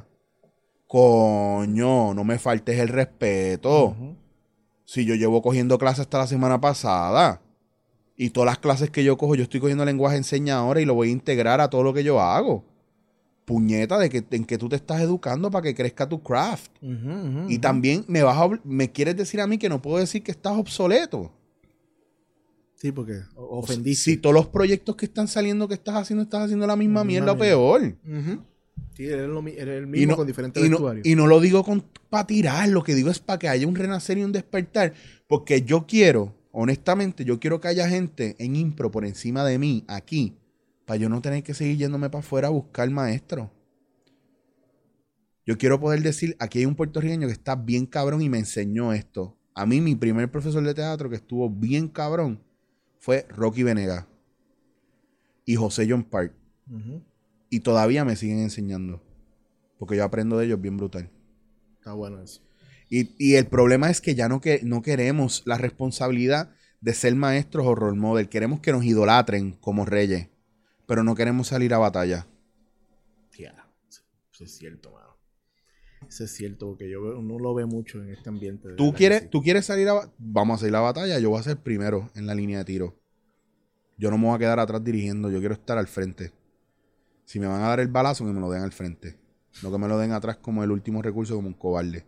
Coño, no me faltes el respeto. Uh-huh. Si yo llevo cogiendo clases hasta la semana pasada y todas las clases que yo cojo, yo estoy cogiendo lenguaje enseña ahora y lo voy a integrar a todo lo que yo hago. Puñeta, de que en que tú te estás educando para que crezca tu craft. Uh-huh, uh-huh, y también me vas a, me quieres decir a mí que no puedo decir que estás obsoleto.
Sí, porque ofendiste.
Si todos los proyectos que están saliendo que estás haciendo, estás haciendo la misma, la misma mierda o peor.
Uh-huh. Sí, eres, lo, eres el mismo no, con diferentes
y
vestuarios.
No, y no lo digo para tirar, lo que digo es para que haya un renacer y un despertar. Porque yo quiero, honestamente, yo quiero que haya gente en impro por encima de mí, aquí, para yo no tener que seguir yéndome para afuera a buscar maestro. Yo quiero poder decir, aquí hay un puertorriqueño que está bien cabrón y me enseñó esto. A mí, mi primer profesor de teatro que estuvo bien cabrón fue Rocky Venegas y José John Park. Uh-huh. Y todavía me siguen enseñando. Porque yo aprendo de ellos bien brutal.
Está bueno eso.
Y, y el problema es que ya no, que, no queremos la responsabilidad de ser maestros o role model. Queremos que nos idolatren como reyes. Pero no queremos salir a batalla.
Tía, eso es cierto, mano. Eso es cierto, porque yo veo, no lo ve mucho en este ambiente.
¿Tú quieres, ¿Tú quieres salir a Vamos a salir a batalla. Yo voy a ser primero en la línea de tiro. Yo no me voy a quedar atrás dirigiendo. Yo quiero estar al frente. Si me van a dar el balazo, que me lo den al frente. No que me lo den atrás como el último recurso, como un cobarde.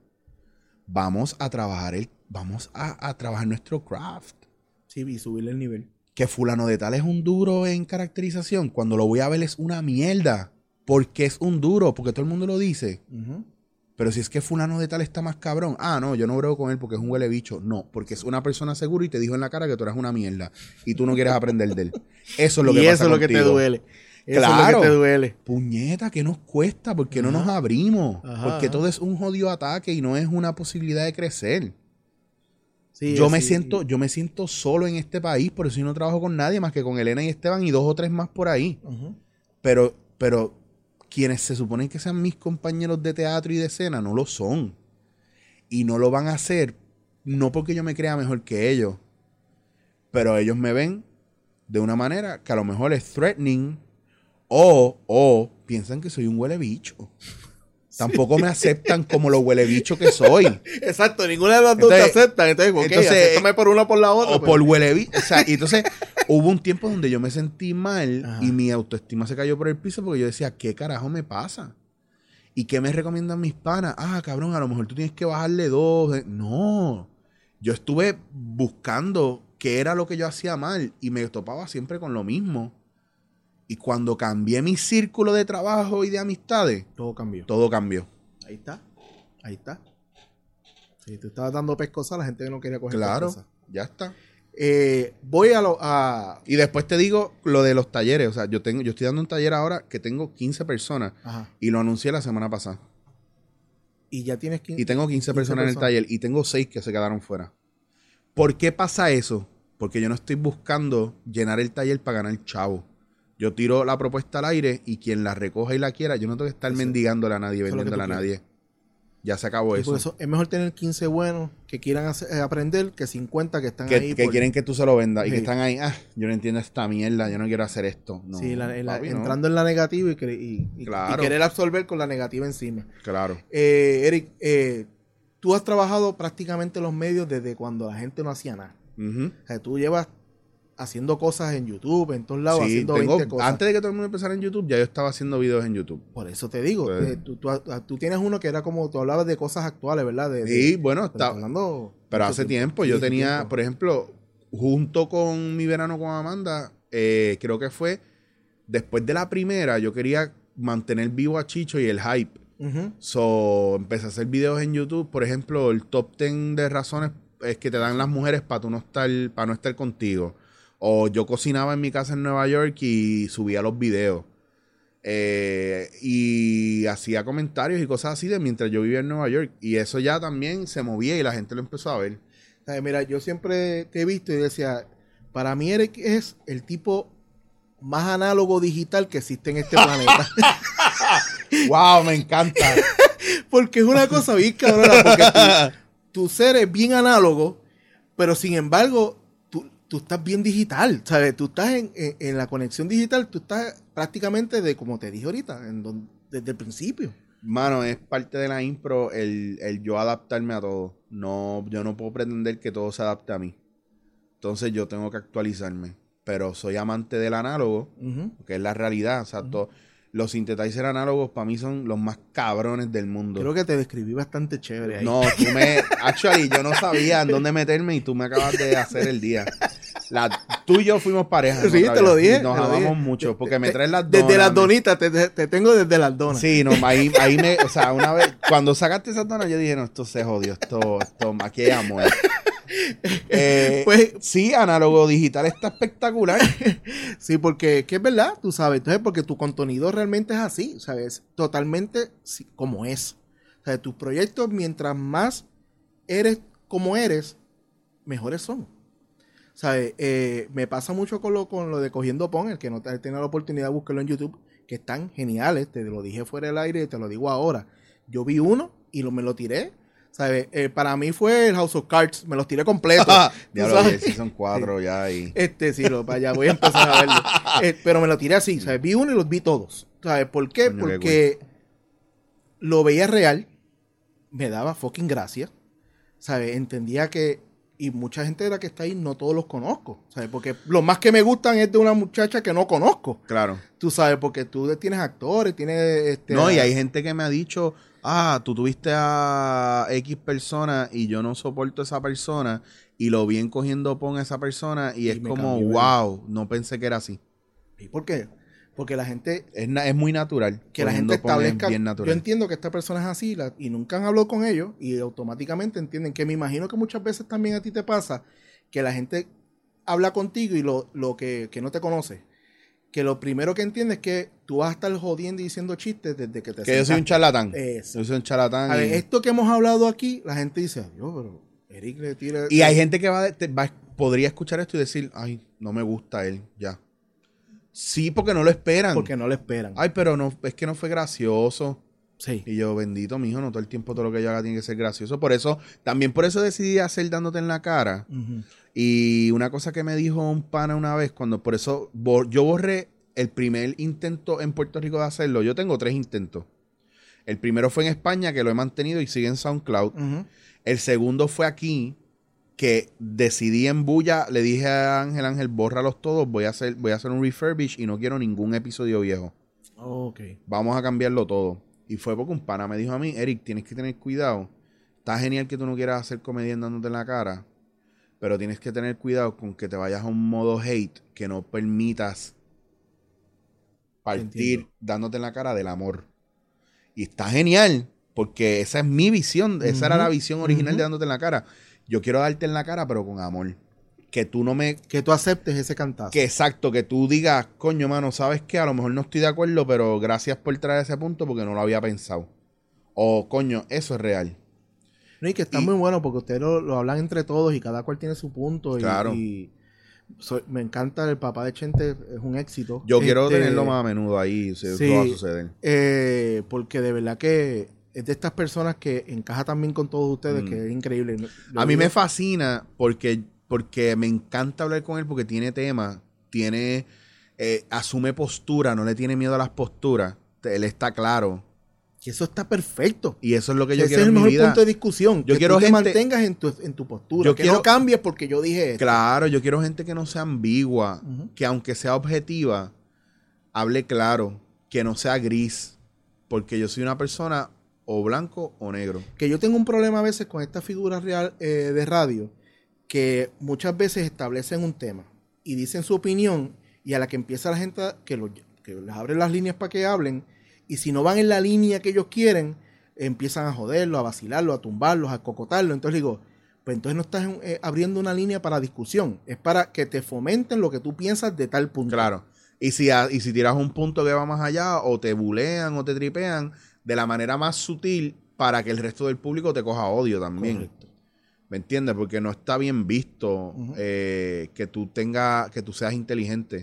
Vamos a trabajar el, vamos a, a trabajar nuestro craft.
Sí, y subirle el nivel.
que fulano de tal es un duro en caracterización. Cuando lo voy a ver es una mierda. Porque es un duro, porque todo el mundo lo dice. Uh-huh. Pero si es que fulano de tal está más cabrón. Ah, no, yo no brego con él porque es un huele bicho. No, porque es una persona segura y te dijo en la cara que tú eras una mierda. Y tú no quieres aprender de él. Eso es lo que
y
pasa
eso es lo que te duele. Eso
claro.
es lo que te duele.
Puñeta, ¿qué nos cuesta? ¿Por qué no nos abrimos?
Ajá,
porque
ajá.
todo es un jodido ataque y no es una posibilidad de crecer.
Sí,
yo,
sí.
me siento, yo me siento solo en este país, por eso yo no trabajo con nadie más que con Elena y Esteban y dos o tres más por ahí. Uh-huh. Pero, pero quienes se suponen que sean mis compañeros de teatro y de escena no lo son. Y no lo van a hacer, no porque yo me crea mejor que ellos, pero ellos me ven de una manera que a lo mejor es threatening o, o piensan que soy un huele bicho. Tampoco sí. me aceptan como lo huele bicho que soy.
Exacto, ninguna de las dos te aceptan. Entonces, okay, entonces acéptame por una o por la otra.
O pero... por huele bicho. O sea, y entonces hubo un tiempo donde yo me sentí mal. Ajá. Y mi autoestima se cayó por el piso porque yo decía, ¿qué carajo me pasa? ¿Y qué me recomiendan mis panas? Ah, cabrón, a lo mejor tú tienes que bajarle dos. No. Yo estuve buscando qué era lo que yo hacía mal y me topaba siempre con lo mismo. Y cuando cambié mi círculo de trabajo y de amistades,
todo cambió.
Todo cambió.
Ahí está. Ahí está. Si tú estabas dando pescosa a la gente que no quería coger
claro,
pescosa.
Ya está.
Eh, voy a lo... A...
Y después te digo lo de los talleres. O sea, yo tengo, yo estoy dando un taller ahora que tengo quince personas. Ajá. Y lo anuncié la semana pasada.
Y ya tienes quince.
Y tengo quince, quince personas, personas en el taller. Y tengo seis que se quedaron fuera. ¿Por qué pasa eso? Porque yo no estoy buscando llenar el taller para ganar chavo. Yo tiro la propuesta al aire y quien la recoja y la quiera, yo no tengo que estar eso, mendigándole a nadie, vendiéndole a nadie. Ya se acabó sí, eso.
eso. Es mejor tener quince buenos que quieran hacer, eh, aprender que cincuenta que están
que,
ahí.
Que
por...
quieren que tú se lo vendas sí. Y que están ahí, ah, yo no entiendo esta mierda, yo no quiero hacer esto. No,
sí, la, la,
papi,
entrando
no.
en la negativa y, y, y,
claro.
y querer absorber con la negativa encima.
Claro.
Eh, Eric, eh, tú has trabajado prácticamente en los medios desde cuando la gente no hacía nada. Uh-huh. O sea, tú llevas haciendo cosas en YouTube, en todos lados, sí, haciendo
tengo,
veinte cosas.
Antes de que todo el mundo empezara en YouTube, ya yo estaba haciendo videos en YouTube.
Por eso te digo, pues, eh, tú, tú, tú tienes uno que era como, tú hablabas de cosas actuales, ¿verdad? De,
sí,
de,
bueno, está hablando. Pero hace tiempo, tiempo yo sí, tenía, tiempo. Por ejemplo, junto con Mi Verano con Amanda, eh, creo que fue después de la primera, yo quería mantener vivo a Chicho y el hype. Uh-huh. So, empecé a hacer videos en YouTube, por ejemplo, el top ten de razones es que te dan las mujeres para tú no estar, para no estar contigo. O yo cocinaba en mi casa en Nueva York y subía los videos. Eh, y hacía comentarios y cosas así de mientras yo vivía en Nueva York. Y eso ya también se movía y la gente lo empezó a ver.
Ay, mira, yo siempre te he visto y decía, para mí Eric es el tipo más análogo digital que existe en este planeta.
¡Wow! Me encanta.
Porque es una cosa bien cabrona. Porque tu, tu ser es bien análogo, pero sin embargo... tú estás bien digital, ¿sabes? Tú estás en, en, en la conexión digital, tú estás prácticamente de, como te dije ahorita, en don, desde el principio.
Mano, es parte de la impro el, el yo adaptarme a todo. No, yo no puedo pretender que todo se adapte a mí. Entonces yo tengo que actualizarme. Pero soy amante del análogo, uh-huh. que es la realidad. O sea, uh-huh. todo, los synthesizer análogos para mí son los más cabrones del mundo.
Creo que te describí bastante chévere ahí.
No, tú me... Actually, yo no sabía en dónde meterme y tú me acabas de hacer el día. La, tú y yo fuimos pareja.
Sí, te lo dije.
Nos amamos mucho porque me traes las
donas. Desde las
me...
donitas, te, te tengo desde las donas.
Sí, no, ahí, ahí me... O sea, una vez... Cuando sacaste esas donas, yo dije, no, esto se jodió. Esto, esto, aquí hay amor. Eh, pues, sí, análogo digital está espectacular.
Sí, porque que es verdad, tú sabes. Entonces, porque tu contenido realmente es así, ¿sabes? Totalmente sí, como es. O sea, tus proyectos, mientras más eres como eres, mejores son. ¿Sabes? Eh, me pasa mucho con lo, con lo de Cogiendo Pon, el que no tiene la oportunidad de buscarlo en YouTube, que están geniales. Te lo dije fuera del aire y te lo digo ahora. Yo vi uno y lo, me lo tiré. ¿Sabes? Eh, para mí fue el House of Cards. Me los tiré completos.
Ya lo vi, sí son cuatro sí. ya ahí.
Este, sí, lo, para allá voy a empezar a verlo. eh, pero me lo tiré así, ¿sabes? Vi uno y los vi todos. ¿Sabes? ¿Por qué? Coño, porque lo veía real. Me daba fucking gracia. ¿Sabes? Entendía que y mucha gente de la que está ahí no todos los conozco, ¿sabes? Porque los más que me gustan es de una muchacha que no conozco.
Claro.
Tú sabes, porque tú tienes actores, tienes... Este,
no, y hay gente que me ha dicho, ah, tú tuviste a X persona y yo no soporto a esa persona y lo vi cogiendo pon a esa persona y, y es como, cambió, wow, no pensé que era así.
¿Y por qué? Porque la gente...
Es, es muy natural.
Que la gente establezca... Bien natural. Yo entiendo que esta persona es así la, y nunca han hablado con ellos y automáticamente entienden que me imagino que muchas veces también a ti te pasa que la gente habla contigo y lo, lo que, que no te conoce. Que lo primero que entiende es que tú vas a estar jodiendo y diciendo chistes desde que te
Que sentaste. Yo soy un charlatán.
Eso.
Yo soy un charlatán.
A y... ver, esto que hemos hablado aquí, la gente dice, Dios, pero Eric le tira...
Y hay gente que va, de, te, va podría escuchar esto y decir, ay, no me gusta él, ya. Sí, porque no lo esperan.
Porque no lo esperan.
Ay, pero no, es que no fue gracioso.
Sí.
Y yo, bendito, mijo, no todo el tiempo todo lo que yo haga tiene que ser gracioso. Por eso, también por eso decidí hacer Dándote en la Cara. Uh-huh. Y una cosa que me dijo un pana una vez, cuando por eso bor- yo borré el primer intento en Puerto Rico de hacerlo. Yo tengo tres intentos. El primero fue en España, que lo he mantenido y sigue en SoundCloud. Uh-huh. El segundo fue aquí, que decidí en bulla, le dije a Ángel, Ángel, bórralos todos, voy a hacer, voy a hacer un refurbish y no quiero ningún episodio viejo.
Oh, okay.
Vamos a cambiarlo todo. Y fue porque un pana me dijo a mí, Eric, tienes que tener cuidado. Está genial que tú no quieras hacer comedia dándote en la cara, pero tienes que tener cuidado con que te vayas a un modo hate que no permitas partir dándote en la cara del amor. Y está genial, porque esa es mi visión, esa uh-huh. era la visión original uh-huh. de Dándote en la Cara. Yo quiero darte en la cara, pero con amor. Que tú no me...
Que tú aceptes ese cantazo.
Que exacto, que tú digas, coño, mano, ¿sabes qué? A lo mejor no estoy de acuerdo, pero gracias por traer ese punto porque no lo había pensado. O, coño, eso es real.
No, y que está y, muy bueno porque ustedes lo, lo hablan entre todos y cada cual tiene su punto. Y,
claro.
Y soy, me encanta, el papá de Chente es un éxito.
Yo este, quiero tenerlo más a menudo ahí, si
sí,
eso va a suceder.
Eh, porque de verdad que... es de estas personas que encaja también con todos ustedes, mm. que es increíble.
Lo a mí digo. me fascina porque, porque me encanta hablar con él porque tiene tema, tiene, eh, asume postura, no le tiene miedo a las posturas. Él está claro.
Y eso está perfecto.
Y eso es lo que yo
ese
quiero en mi vida.
Ese es el mejor punto de discusión.
Yo
que
quiero
tú
gente,
te mantengas en tu, en tu postura.
Yo
que
quiero,
no cambies porque yo dije esto.
Claro, yo quiero gente que no sea ambigua, uh-huh. que aunque sea objetiva, hable claro, que no sea gris. Porque yo soy una persona... o blanco o negro.
Que yo tengo un problema a veces con esta figura real eh, de radio, que muchas veces establecen un tema y dicen su opinión y a la que empieza la gente que, lo, que les abre las líneas para que hablen y si no van en la línea que ellos quieren, empiezan a joderlo, a vacilarlo, a tumbarlos, a cocotarlo. Entonces digo, pues entonces no estás eh, abriendo una línea para discusión, es para que te fomenten lo que tú piensas de tal punto.
Claro. Y si, a, y si tiras un punto que va más allá, o te bulean o te tripean, de la manera más sutil para que el resto del público te coja odio también. Correcto. ¿Me entiendes? Porque no está bien visto uh-huh. eh, que tú tengas, que tú seas inteligente.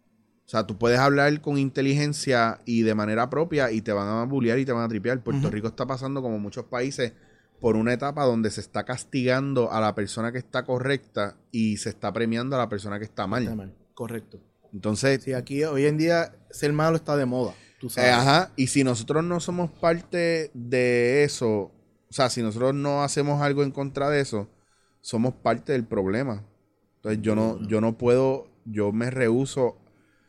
O sea, tú puedes hablar con inteligencia y de manera propia y te van a bullear y te van a tripear. Puerto uh-huh. Rico está pasando, como muchos países, por una etapa donde se está castigando a la persona que está correcta y se está premiando a la persona que está mal.
Está mal. Correcto.
Entonces...
Sí, aquí hoy en día ser malo está de moda. Tú sabes.
Eh, ajá, y si nosotros no somos parte de eso, o sea, si nosotros no hacemos algo en contra de eso, somos parte del problema. Entonces yo no, yo no puedo, yo me rehúso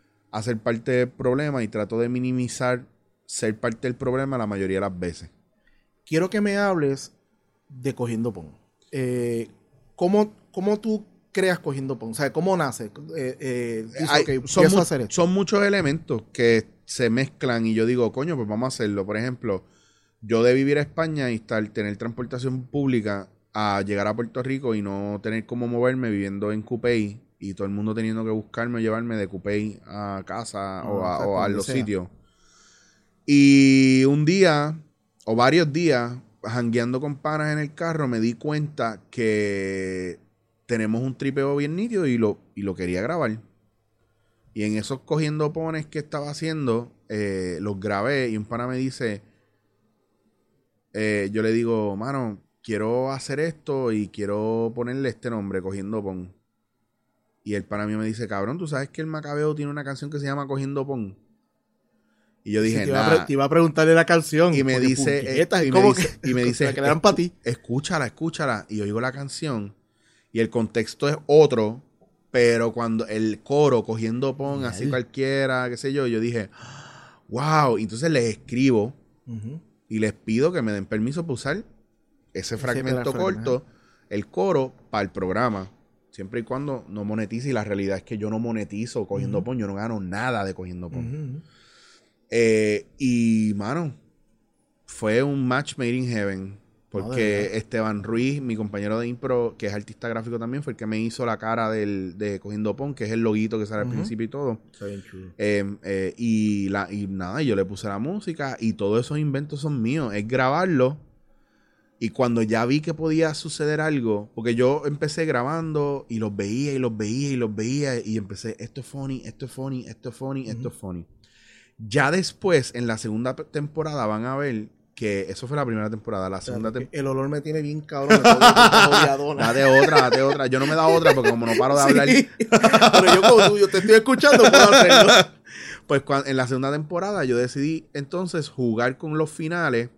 a ser parte del problema y trato de minimizar ser parte del problema la mayoría de las veces.
Quiero que me hables de Cogiendo Pon. Eh, ¿cómo, ¿Cómo tú creas Cogiendo Pon? O sea, ¿cómo nace? Eh, eh, dice,
Hay,
okay,
son, mu-
hacer esto.
son muchos elementos que se mezclan y yo digo, coño, pues vamos a hacerlo. Por ejemplo, yo de vivir a España y estar, tener transportación pública a llegar a Puerto Rico y no tener cómo moverme viviendo en Cupey y todo el mundo teniendo que buscarme o llevarme de Cupey a casa oh, o a, o a los sea. sitios. Y un día o varios días, jangueando con panas en el carro, me di cuenta que tenemos un tripeo bien nítido y lo, y lo quería grabar. Y en esos cogiendo pones que estaba haciendo, eh, los grabé y un pana me dice, eh, yo le digo, mano, quiero hacer esto y quiero ponerle este nombre, Cogiendo Pon. Y el pana mío me dice, cabrón, ¿tú sabes que el Macabeo tiene una canción que se llama Cogiendo Pon? Y yo dije,
sí, te,
nah.
iba pre- te iba a preguntarle la canción.
Y me dice, eh, y, me dice y me dice,
que le dan para ti.
Escúchala, escúchala. Y oigo la canción y el contexto es otro, pero cuando el coro cogiendo pon, así cualquiera, qué sé yo, yo dije, wow, y entonces les escribo uh-huh. y les pido que me den permiso para usar ese fragmento sí, corto, el coro, para el programa, siempre y cuando no monetice, y la realidad es que yo no monetizo cogiendo uh-huh. pon, yo no gano nada de cogiendo pon. Uh-huh. Eh, y, mano, fue un match made in heaven. Porque no, Esteban Ruiz, mi compañero de impro, que es artista gráfico también, fue el que me hizo la cara del, de Cogiendo Pon, que es el loguito que sale uh-huh. al principio y todo. Está bien chulo. Eh, eh, y, la, y nada, yo le puse la música y todos esos inventos son míos. Es grabarlo. Y cuando ya vi que podía suceder algo, porque yo empecé grabando y los veía y los veía y los veía y empecé, esto es funny, esto es funny, esto es funny, uh-huh. esto es funny. Ya después, en la segunda temporada, van a ver que eso fue la primera temporada. La segunda temporada.
El olor me tiene bien cabrón. Date
otra, date otra. Yo no me da otra porque como no paro de hablar.
Sí. Pero yo como tú, yo te estoy escuchando, puedo hacerlo.
Pues cuando, en la segunda temporada yo decidí entonces jugar con los finales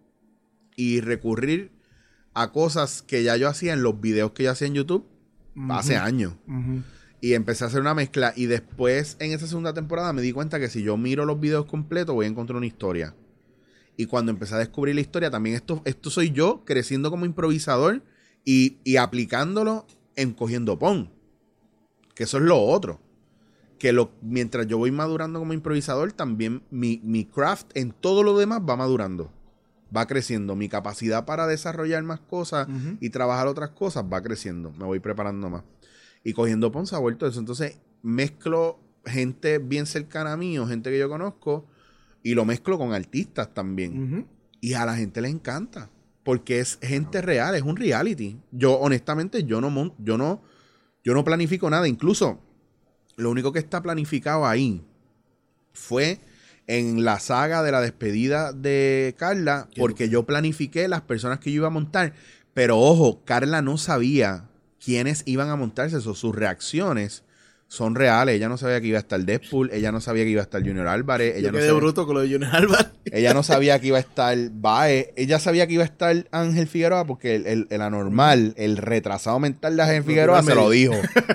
y recurrir a cosas que ya yo hacía en los videos que yo hacía en YouTube uh-huh. hace años. Uh-huh. Y empecé a hacer una mezcla. Y después, en esa segunda temporada, me di cuenta que si yo miro los videos completos, voy a encontrar una historia. Y cuando empecé a descubrir la historia, también esto, esto soy yo creciendo como improvisador y, y aplicándolo en Cogiendo Pon. Que eso es lo otro. Que lo, mientras yo voy madurando como improvisador, también mi, mi craft en todo lo demás va madurando. Va creciendo. Mi capacidad para desarrollar más cosas uh-huh. y trabajar otras cosas va creciendo. Me voy preparando más. Y Cogiendo Pon se ha vuelto eso. Entonces mezclo gente bien cercana a mí o gente que yo conozco. Y lo mezclo con artistas también. Uh-huh. Y a la gente le encanta. Porque es gente real, es un reality. Yo, honestamente, yo no, mon- yo no, yo no planifico nada. Incluso, lo único que está planificado ahí fue en la saga de la despedida de Carla. Porque yo planifiqué las personas que yo iba a montar. Pero, ojo, Carla no sabía quiénes iban a montarse. Eso, sus reacciones son reales. Ella no sabía que iba a estar Deadpool. Ella no sabía que iba a estar Junior Álvarez. Ella
Yo
no
quedé
sabía...
bruto con lo de Junior Álvarez.
Ella no sabía que iba a estar Bae. Ella sabía que iba a estar Ángel Figueroa porque el, el, el anormal, el retrasado mental de Ángel Figueroa se lo dijo.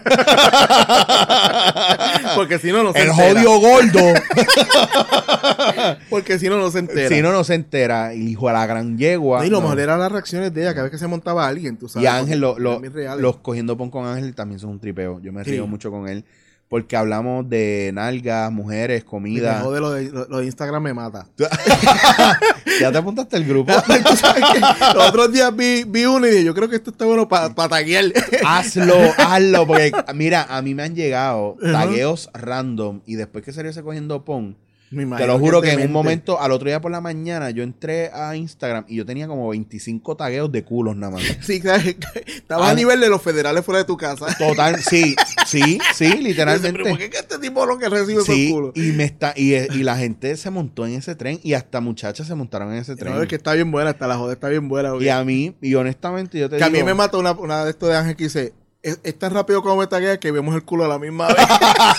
Porque si no, no se
el
entera.
El jodido gordo.
Porque si no, no se entera.
Si no, no se entera. Y hijo de la gran yegua.
Y lo
no.
mejor eran las reacciones de ella cada vez que se montaba alguien, tú sabes.
Y Ángel, lo, lo, los Cogiendo Pon con Ángel también son un tripeo. Yo me río sí. mucho con él. Porque hablamos de nalgas, mujeres, comida.
Joder, lo de, lo, lo de Instagram me mata.
¿Ya te apuntaste al grupo?
¿Tú sabes qué? Los otros días vi, vi uno y dije, yo creo que esto está bueno para pa taguear.
Hazlo, hazlo. Porque, mira, a mí me han llegado uh-huh. tagueos random y después que salió ese Cogiendo Pon, te lo juro que, que en un momento, al otro día por la mañana, yo entré a Instagram y yo tenía como veinticinco tagueos de culos nada más.
Sí, claro. Estabas ah, a nivel de los federales fuera de tu casa.
Total, sí, sí, sí, literalmente.
¿Pero por qué este tipo lo que recibe
sí,
esos culos?
Y, me está, y, y la gente se montó en ese tren y hasta muchachas se montaron en ese tren.
No, es que está bien buena, hasta la joda está bien buena.
Y a mí, y honestamente yo te
que
digo...
Que a mí me mata una, una de estos de Ángel que dice... Es, es tan rápido como me taguea que vemos el culo a la misma vez.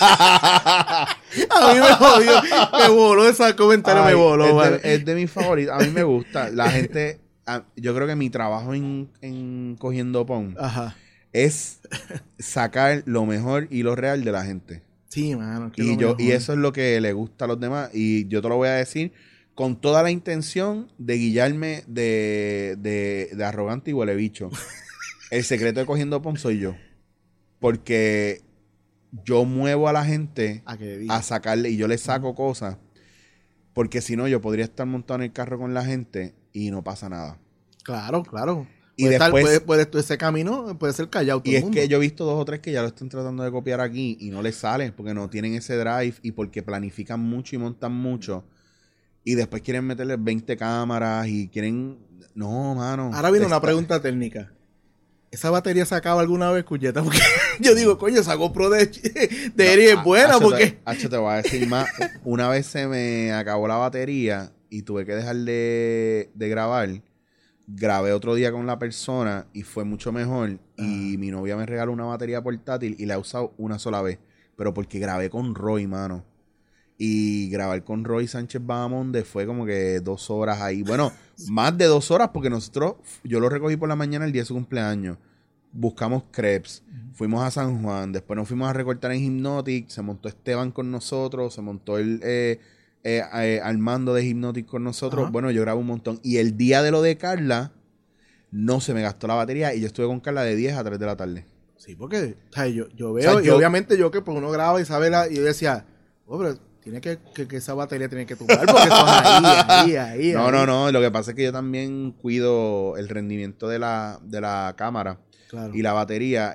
A mí me jodió. Me voló ese comentario, Ay, me voló.
Es,
vale.
de, es de mis favoritos. A mí me gusta. La gente... A, yo creo que mi trabajo en, en Cogiendo Pon Ajá. es sacar lo mejor y lo real de la gente.
Sí, mano.
Y, yo, y eso es lo que le gusta a los demás. Y yo te lo voy a decir con toda la intención de guillarme de, de, de arrogante y huele bicho. El secreto de Cogiendo Pon soy yo. Porque yo muevo a la gente a, a sacarle, y yo le saco uh-huh. cosas. Porque si no, yo podría estar montado en el carro con la gente y no pasa nada.
Claro, claro.
Y
puede
después...
Estar, puede, puede, ese camino puede ser callado todo
Y
el
es
mundo.
que yo he visto dos o tres que ya lo están tratando de copiar aquí y no les sale porque no tienen ese drive y porque planifican mucho y montan mucho. Y después quieren meterle veinte cámaras y quieren... No, mano.
Ahora viene una pregunta técnica. ¿Esa batería se acaba alguna vez, Cuyeta? Porque yo digo, coño, esa GoPro de, de Eri no, es buena H, porque...
H, te voy a decir más. Una vez se me acabó la batería y tuve que dejar de, de grabar. Grabé otro día con la persona y fue mucho mejor. Ah. Y mi novia me regaló una batería portátil y la he usado una sola vez. Pero porque grabé con Roy, mano. Y grabar con Roy Sánchez Bahamonde fue como que dos horas ahí. Bueno, más de dos horas porque nosotros, yo lo recogí por la mañana el día de su cumpleaños. buscamos crepes, uh-huh. fuimos a San Juan, después nos fuimos a recortar en Hypnotic, se montó Esteban con nosotros, se montó el eh, eh, eh, Armando de Hypnotic con nosotros. Uh-huh. Bueno, yo grabo un montón. Y el día de lo de Carla, no se me gastó la batería y yo estuve con Carla de diez a tres de la tarde.
Sí, porque o sea, yo, yo veo, o sea, y yo, obviamente yo que pues uno graba y sabe la, y yo decía, oh, pero tiene que, que, que esa batería tiene que tumbar porque son ahí, ahí, ahí.
No,
ahí.
no, no, lo que pasa es que yo también cuido el rendimiento de la, de la cámara claro. y la batería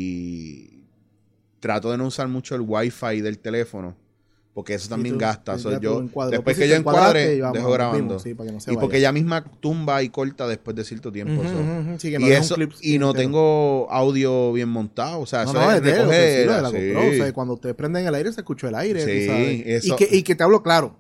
y trato de no usar mucho el wifi del teléfono. Porque eso también tú, gasta. So, yo, después que yo encuadre, dejo grabando. Sí, para que no se y vaya. Porque ella misma tumba y corta después de cierto tiempo. Uh-huh, so. uh-huh, sí, que no y eso, y no tengo audio bien montado. O sea,
no,
eso
no,
es,
es de recoger. Sí, lo de la sí. GoPro, o sea, cuando ustedes prenden el aire, se escucha el aire.
Sí,
¿sabes?
Eso.
Y, que, y que te hablo claro.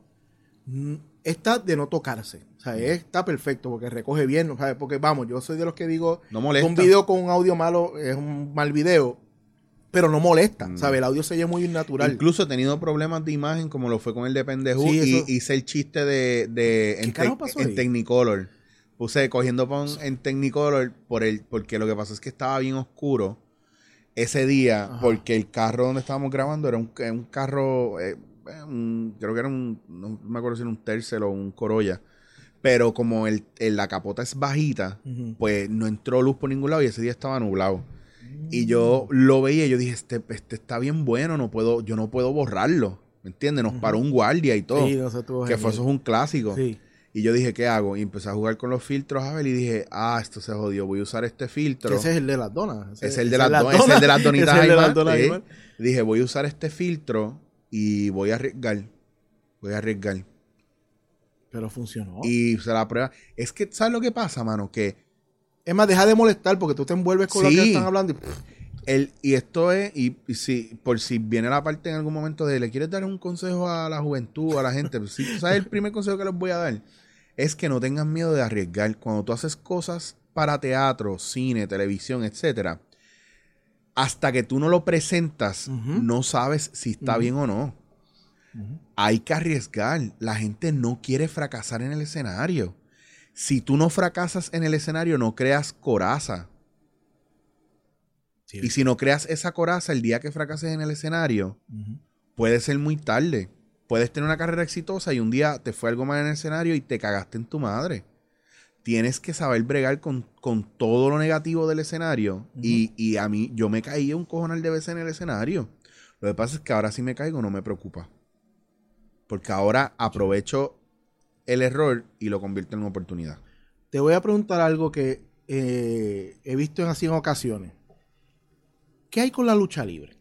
Está de no tocarse. O sea, está perfecto porque recoge bien. ¿Sabes? Porque vamos, yo soy de los que digo,
no molesta.
Un video con un audio malo es un mal video. Pero no molesta, mm. ¿sabes? El audio se oye muy natural.
Incluso he tenido problemas de imagen, como lo fue con el de Pendejú, sí, y hice el chiste de, de
en, te,
en Technicolor. Puse cogiendo pon en Technicolor por el, porque lo que pasó es que estaba bien oscuro ese día, Ajá. porque el carro donde estábamos grabando era un, un carro, eh, un, creo que era un, no me acuerdo si era un Tercel o un Corolla. Pero como el, el, la capota es bajita, uh-huh. pues no entró luz por ningún lado y ese día estaba nublado. Y yo lo veía y yo dije, este, este está bien bueno, no puedo, yo no puedo borrarlo, ¿me entiendes? Nos uh-huh. paró un guardia y todo,
sí, no sé, tú,
que fue, eso es un clásico.
Sí.
Y yo dije, ¿qué hago? Y empecé a jugar con los filtros a ver y dije, ah, esto se jodió, voy a usar este filtro.
Ese es el de las donas. Ese,
es el de las donas, es el de las donitas.
Es el de las donas
¿eh? Dije, voy a usar este filtro y voy a arriesgar, voy a arriesgar.
Pero funcionó.
Y se la prueba. Es que, ¿sabes lo que pasa, mano? Que...
Es más, deja de molestar porque tú te envuelves con sí. lo que están hablando y...
El, y esto es, y, y si por si viene la parte en algún momento de le quieres dar un consejo a la juventud, a la gente, pues, si, ¿sabes? El primer consejo que les voy a dar es que no tengan miedo de arriesgar. Cuando tú haces cosas para teatro, cine, televisión, etcétera, hasta que tú no lo presentas, uh-huh. no sabes si está uh-huh. bien o no. Uh-huh. Hay que arriesgar. La gente no quiere fracasar en el escenario. Si tú no fracasas en el escenario, no creas coraza. Y si no creas esa coraza el día que fracases en el escenario, uh-huh. puede ser muy tarde. Puedes tener una carrera exitosa y un día te fue algo mal en el escenario y te cagaste en tu madre. Tienes que saber bregar con, con todo lo negativo del escenario. Uh-huh. Y, y a mí, yo me caí un cojonal de veces en el escenario. Lo que pasa es que ahora si me caigo no me preocupa. Porque ahora aprovecho el error y lo convierto en una oportunidad.
Te voy a preguntar algo que eh, he visto en así en ocasiones. ¿Qué hay con la lucha libre?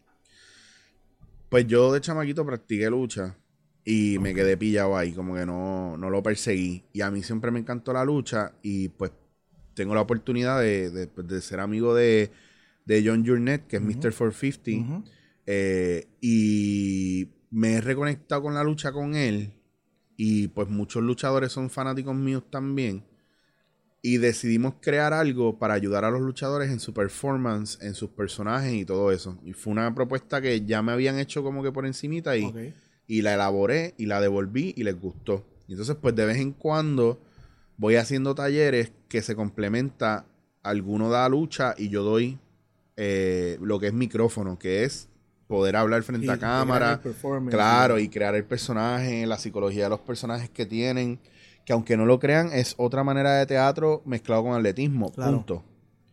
Pues yo de chamaquito practiqué lucha y okay. me quedé pillado ahí, como que no, no lo perseguí. Y a mí siempre me encantó la lucha y pues tengo la oportunidad de, de, de ser amigo de, de John Jurnett, que es uh-huh. mister cuatrocientos cincuenta. Uh-huh. Eh, y me he reconectado con la lucha con él y pues muchos luchadores son fanáticos míos también. Y decidimos crear algo para ayudar a los luchadores en su performance, en sus personajes y todo eso. Y fue una propuesta que ya me habían hecho como que por encimita y, okay. y la elaboré y la devolví y les gustó. Y entonces pues de vez en cuando voy haciendo talleres que se complementa, alguno da lucha y yo doy eh, lo que es micrófono, que es poder hablar frente y a cámara. Claro, y crear el personaje, la psicología de los personajes que tienen. Que aunque no lo crean, es otra manera de teatro mezclado con atletismo. Claro. Punto.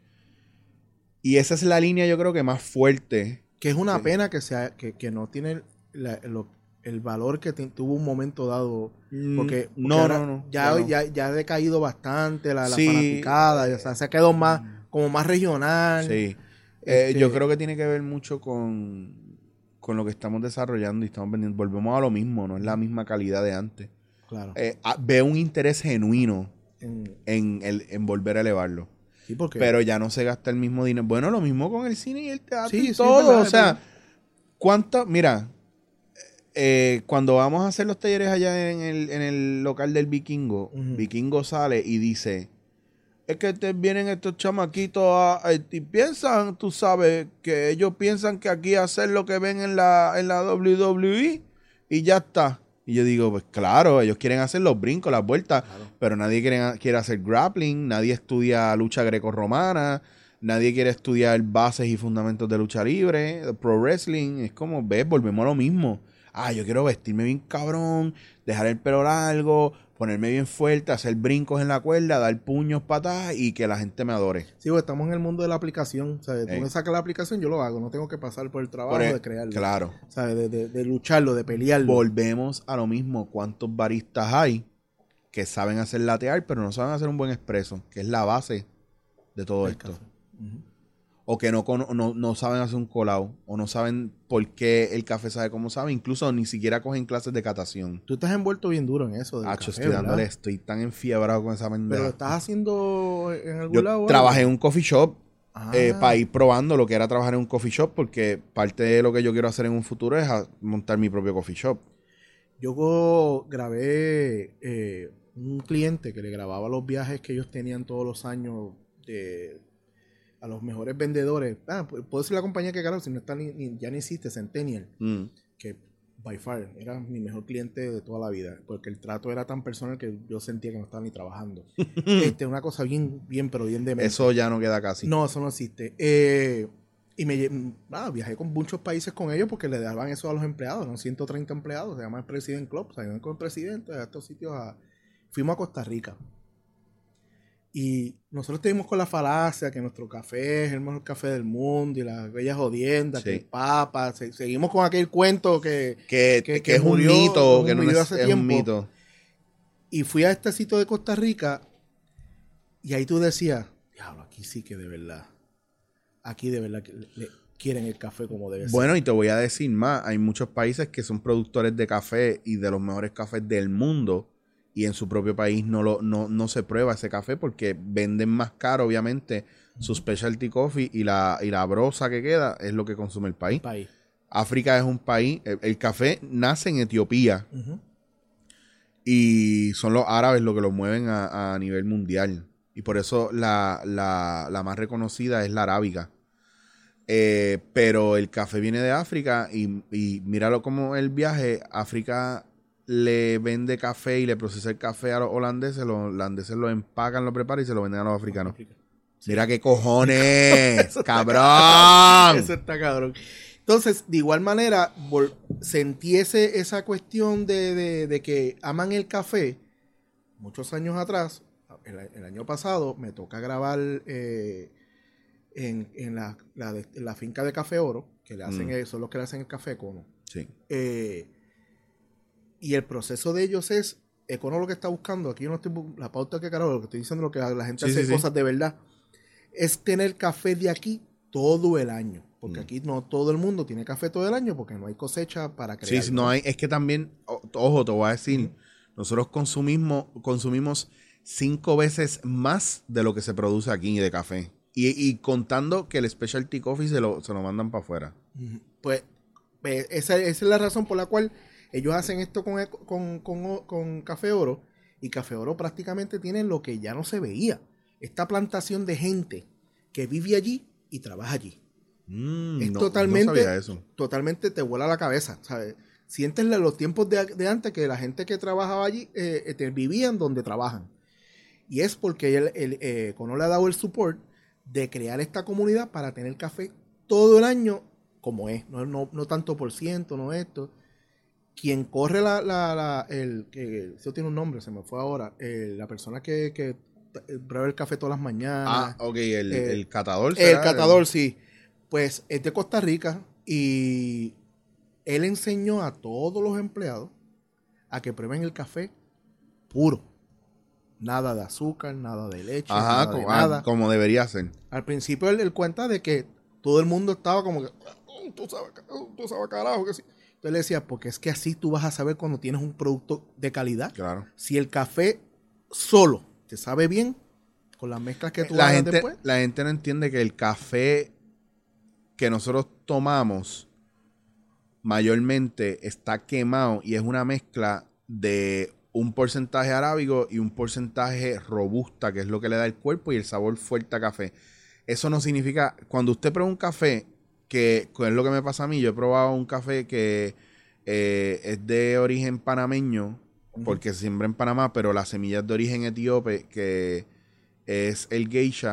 Y esa es la línea, yo creo que más fuerte.
Que es una sí. pena que sea que, que no tiene la, lo, el valor que te, tuvo un momento dado. Porque, porque
no, no, no,
ya,
no.
Ya, ya ha decaído bastante la, la
sí.
fanaticada. O sea, se ha quedado más, como más regional.
Sí. Este... Eh, yo creo que tiene que ver mucho con, con lo que estamos desarrollando y estamos vendiendo. Volvemos a lo mismo, no es la misma calidad de antes.
Claro.
Eh, a, veo un interés genuino en, en, el, en volver a elevarlo.
Sí, porque...
Pero ya no se gasta el mismo dinero. Bueno, lo mismo con el cine y el teatro
sí,
y
sí,
todo.
Verdad,
o sea, ¿cuánto? Mira, eh, cuando vamos a hacer los talleres allá en el, en el local del Vikingo, uh-huh. Vikingo sale y dice, es que te vienen estos chamaquitos a, a, y piensan, tú sabes, que ellos piensan que aquí hacer lo que ven en la, en la doble u doble u e y ya está. Y yo digo, pues claro, ellos quieren hacer los brincos, las vueltas, claro. pero nadie quiere, quiere hacer grappling, nadie estudia lucha grecorromana, nadie quiere estudiar bases y fundamentos de lucha libre, de pro wrestling. Es como, ves, volvemos a lo mismo. Ah, yo quiero vestirme bien cabrón, dejar el pelo largo, ponerme bien fuerte, hacer brincos en la cuerda, dar puños, patadas y que la gente me adore.
Sí, pues estamos en el mundo de la aplicación. ¿Sabes? Tú
Ey.
me sacas la aplicación, yo lo hago. No tengo que pasar por el trabajo
Por el-
de crearlo.
Claro.
¿Sabes? De, de, de lucharlo, de pelearlo.
Volvemos a lo mismo. ¿Cuántos baristas hay que saben hacer latear, pero no saben hacer un buen expreso? Que es la base de todo
El
esto.
café. Uh-huh.
O que no, cono- no, no saben hacer un colado. O no saben por qué el café sabe como sabe. Incluso ni siquiera cogen clases de catación.
Tú estás envuelto bien duro en eso del
Hacho,
café,
estoy dándole,
¿verdad?
estoy tan enfiebrado con esa
Pero
pendeja.
lo estás haciendo en algún
Yo
lado.
trabajé en un coffee shop
Ah.
eh, para ir probando lo que era trabajar en un coffee shop, porque parte de lo que yo quiero hacer en un futuro es a- montar mi propio coffee shop.
Yo go- grabé eh, un cliente que le grababa los viajes que ellos tenían todos los años de, a los mejores vendedores. Ah, pu- puedo decir la compañía que grabó, si no está ni, ni- ya ni existe, Centennial,
Mm.
que by far era mi mejor cliente de toda la vida, porque el trato era tan personal que yo sentía que no estaba ni trabajando. este, una cosa bien, bien, pero bien demente.
Eso ya no queda casi.
No, eso no existe. Eh, y me lle- ah, viajé con muchos países con ellos porque le daban eso a los empleados, eran ciento treinta empleados, se llama el President Club, o sea, iban con el presidente a estos sitios. A... Fuimos a Costa Rica. Y nosotros tenemos con la falacia que nuestro café es el mejor café del mundo y las bellas jodiendas,
Sí.
que el papa, se- seguimos con aquel cuento que...
Que,
que-
que
que
es un
murió-
mito,
que
que no
murió
es,
hace
es un
tiempo.
mito.
Y fui a este sitio de Costa Rica y ahí tú decías, diablo, aquí sí que de verdad, aquí de verdad que le- le quieren el café como debe ser.
Bueno, y te voy a decir más, hay muchos países que son productores de café y de los mejores cafés del mundo, y en su propio país no, lo, no, no se prueba ese café porque venden más caro, obviamente, su specialty coffee, y la, y la brosa que queda es lo que consume el país.
país.
África es un país, el, el café nace en Etiopía
Ujú.
y son los árabes los que lo mueven a, a nivel mundial. Y por eso la, la, la más reconocida es la arábiga. Eh, pero el café viene de África y, y míralo como el viaje, África le vende café y le procesa el café a los holandeses, los holandeses lo empacan, lo preparan y se lo venden a los africanos.
África.
Mira qué cojones,
Eso está
cabrón.
Eso está cabrón. Entonces, de igual manera, vol- sentí ese- esa cuestión de, de- de que aman el café. Muchos años atrás, el, el año pasado, me toca grabar eh, en, en la, la de- en la finca de Café Oro, que le hacen
Mm.
el- son los que le hacen el café Econo.
Sí.
Eh, y el proceso de ellos es, Econo lo que está buscando, aquí yo no estoy, bu- la pauta que carajo, lo que estoy diciendo, lo que la gente
Sí,
hace
sí, sí.
cosas de verdad, es tener café de aquí todo el año. Porque
Mm.
aquí no todo el mundo tiene café todo el año porque no hay cosecha para
Sí,
crear.
sí, no hay, es que también, o- ojo, te voy a decir,
Ujú.
nosotros consumimos, consumimos cinco veces más de lo que se produce aquí de café. Y, y contando que el specialty coffee se lo, se lo mandan para afuera.
Ujú. Pues eh, esa, esa es la razón por la cual ellos hacen esto con, Eco- con, con- con Café Oro. Y Café Oro prácticamente tiene lo que ya no se veía. Esta plantación de gente que vive allí y trabaja allí.
Mm,
Es
no,
totalmente,
no sabía eso.
totalmente te vuela la cabeza, ¿sabes? Sientes la- los tiempos de, de antes que la gente que trabajaba allí eh, eh, te- vivían donde trabajan. Y es porque él, él, eh, Cono le ha dado el support de crear esta comunidad para tener café todo el año como es, no, no, no tanto por ciento, no esto. Quien corre la, la, la el, que eso tiene un nombre, se me fue ahora, eh, la persona que, que eh, prueba el café todas las mañanas.
Ah, ok, el,
eh,
el catador.
El
¿será?
catador, sí. Pues es de Costa Rica y él enseñó a todos los empleados a que prueben el café puro. Nada de azúcar, nada de leche,
Ajá,
nada de
como, ah,
nada.
como debería ser.
Al principio él, él cuenta de que todo el mundo estaba como que, "Mm, tú sabes, mm, tú sabes carajo que sí". Entonces le decía, porque es que así tú vas a saber cuando tienes un producto de calidad.
Claro.
Si el café solo te sabe bien, con las mezclas que tú
La
hagas
gente,
después.
la gente no entiende que el café que nosotros tomamos mayormente está quemado y es una mezcla de un porcentaje arábigo y un porcentaje robusta, que es lo que le da el cuerpo y el sabor fuerte a café. Eso no significa, cuando usted prueba un café, que, que es lo que me pasa a mí, yo he probado un café que eh, es de origen panameño,
Ujú.
porque se siembra en Panamá, pero la semilla es de origen etíope, que es el geisha,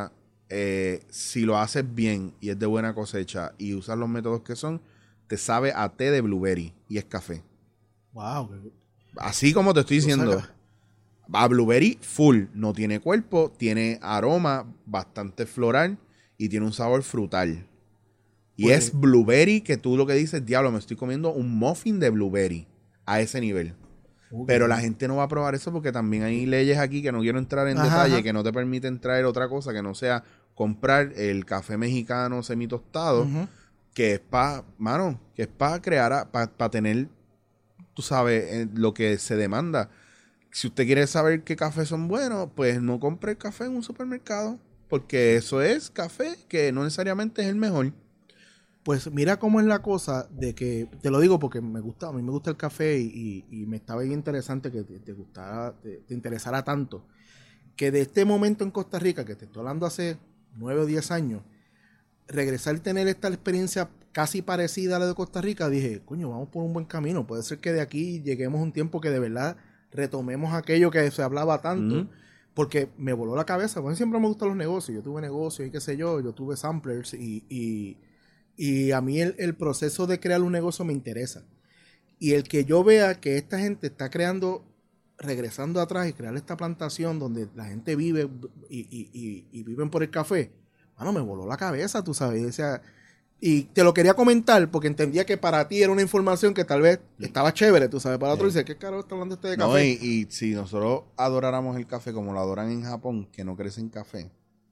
eh, si lo haces bien y es de buena cosecha y usas los métodos que son, te sabe a té de blueberry y es café.
Wow.
Así como te estoy diciendo, a blueberry full, no tiene cuerpo, tiene aroma bastante floral y tiene un sabor frutal. Y pues, es blueberry que tú lo que dices, diablo, me estoy comiendo un muffin de blueberry a ese nivel. Okay. Pero la gente no va a probar eso porque también hay leyes aquí que no quiero entrar en ajá, detalle, ajá. que no te permiten traer otra cosa que no sea comprar el café mexicano semitostado, uh-huh. que es para, mano, que es para crear, para pa tener, tú sabes, eh, lo que se demanda. Si usted quiere saber qué cafés son buenos, pues no compre el café en un supermercado, porque eso es café que no necesariamente es el mejor.
Pues mira cómo es la cosa de que, te lo digo porque me gusta, a mí me gusta el café y, y, y me estaba bien interesante que te, te gustara, te, te interesara tanto, que de este momento en Costa Rica, que te estoy hablando hace nueve o diez años, regresar y tener esta experiencia casi parecida a la de Costa Rica, dije, coño, vamos por un buen camino, puede ser que de aquí lleguemos a un tiempo que de verdad retomemos aquello que se hablaba tanto, uh-huh. porque me voló la cabeza, porque siempre me gustan los negocios, yo tuve negocios y qué sé yo, yo tuve samplers y... y Y a mí el, el proceso de crear un negocio me interesa. Y el que yo vea que esta gente está creando, regresando atrás y crear esta plantación donde la gente vive y, y, y, y viven por el café, bueno, me voló la cabeza, tú sabes. O sea, y te lo quería comentar porque entendía que para ti era una información que tal vez estaba chévere, tú sabes. Para otro dice, ¿qué carajo está hablando este de café?
No, y, y si nosotros adoráramos el café como lo adoran en Japón, que no crecen café,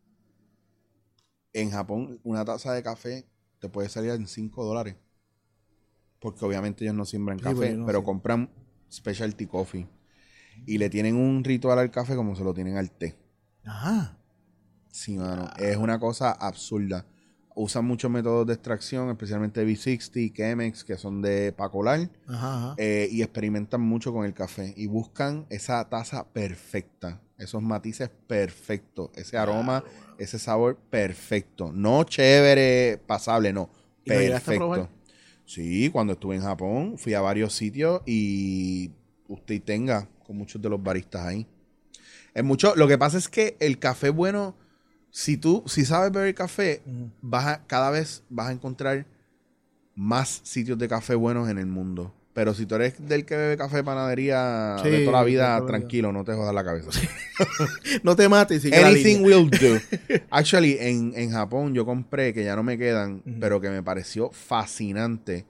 en Japón una taza de café te puede salir en cinco dólares. Porque obviamente ellos no siembran sí, café, no pero sé. compran specialty coffee. Y le tienen un ritual al café como se lo tienen al té.
Ajá.
Sí, mano. Ah. Es una cosa absurda. Usan muchos métodos de extracción, especialmente V sesenta, Chemex, que son de pa' colar.
Ajá, ajá.
Eh, y experimentan mucho con el café. Y buscan esa taza perfecta. Esos matices perfectos. Ese aroma, claro, ese sabor perfecto. No chévere, pasable, no.
¿Y perfecto.
Sí, cuando estuve en Japón, fui a varios sitios y usted tenga con muchos de los baristas ahí. Es mucho, lo que pasa es que el café bueno, si tú, si sabes beber café, uh-huh. vas a, cada vez vas a encontrar más sitios de café buenos en el mundo. Pero si tú eres del que bebe café de panadería sí, de toda la vida, toda tranquilo, vida. No te jodas la cabeza.
No te mates.
Si anything will do. Actually, en, en Japón yo compré, que ya no me quedan, uh-huh. pero que me pareció fascinante.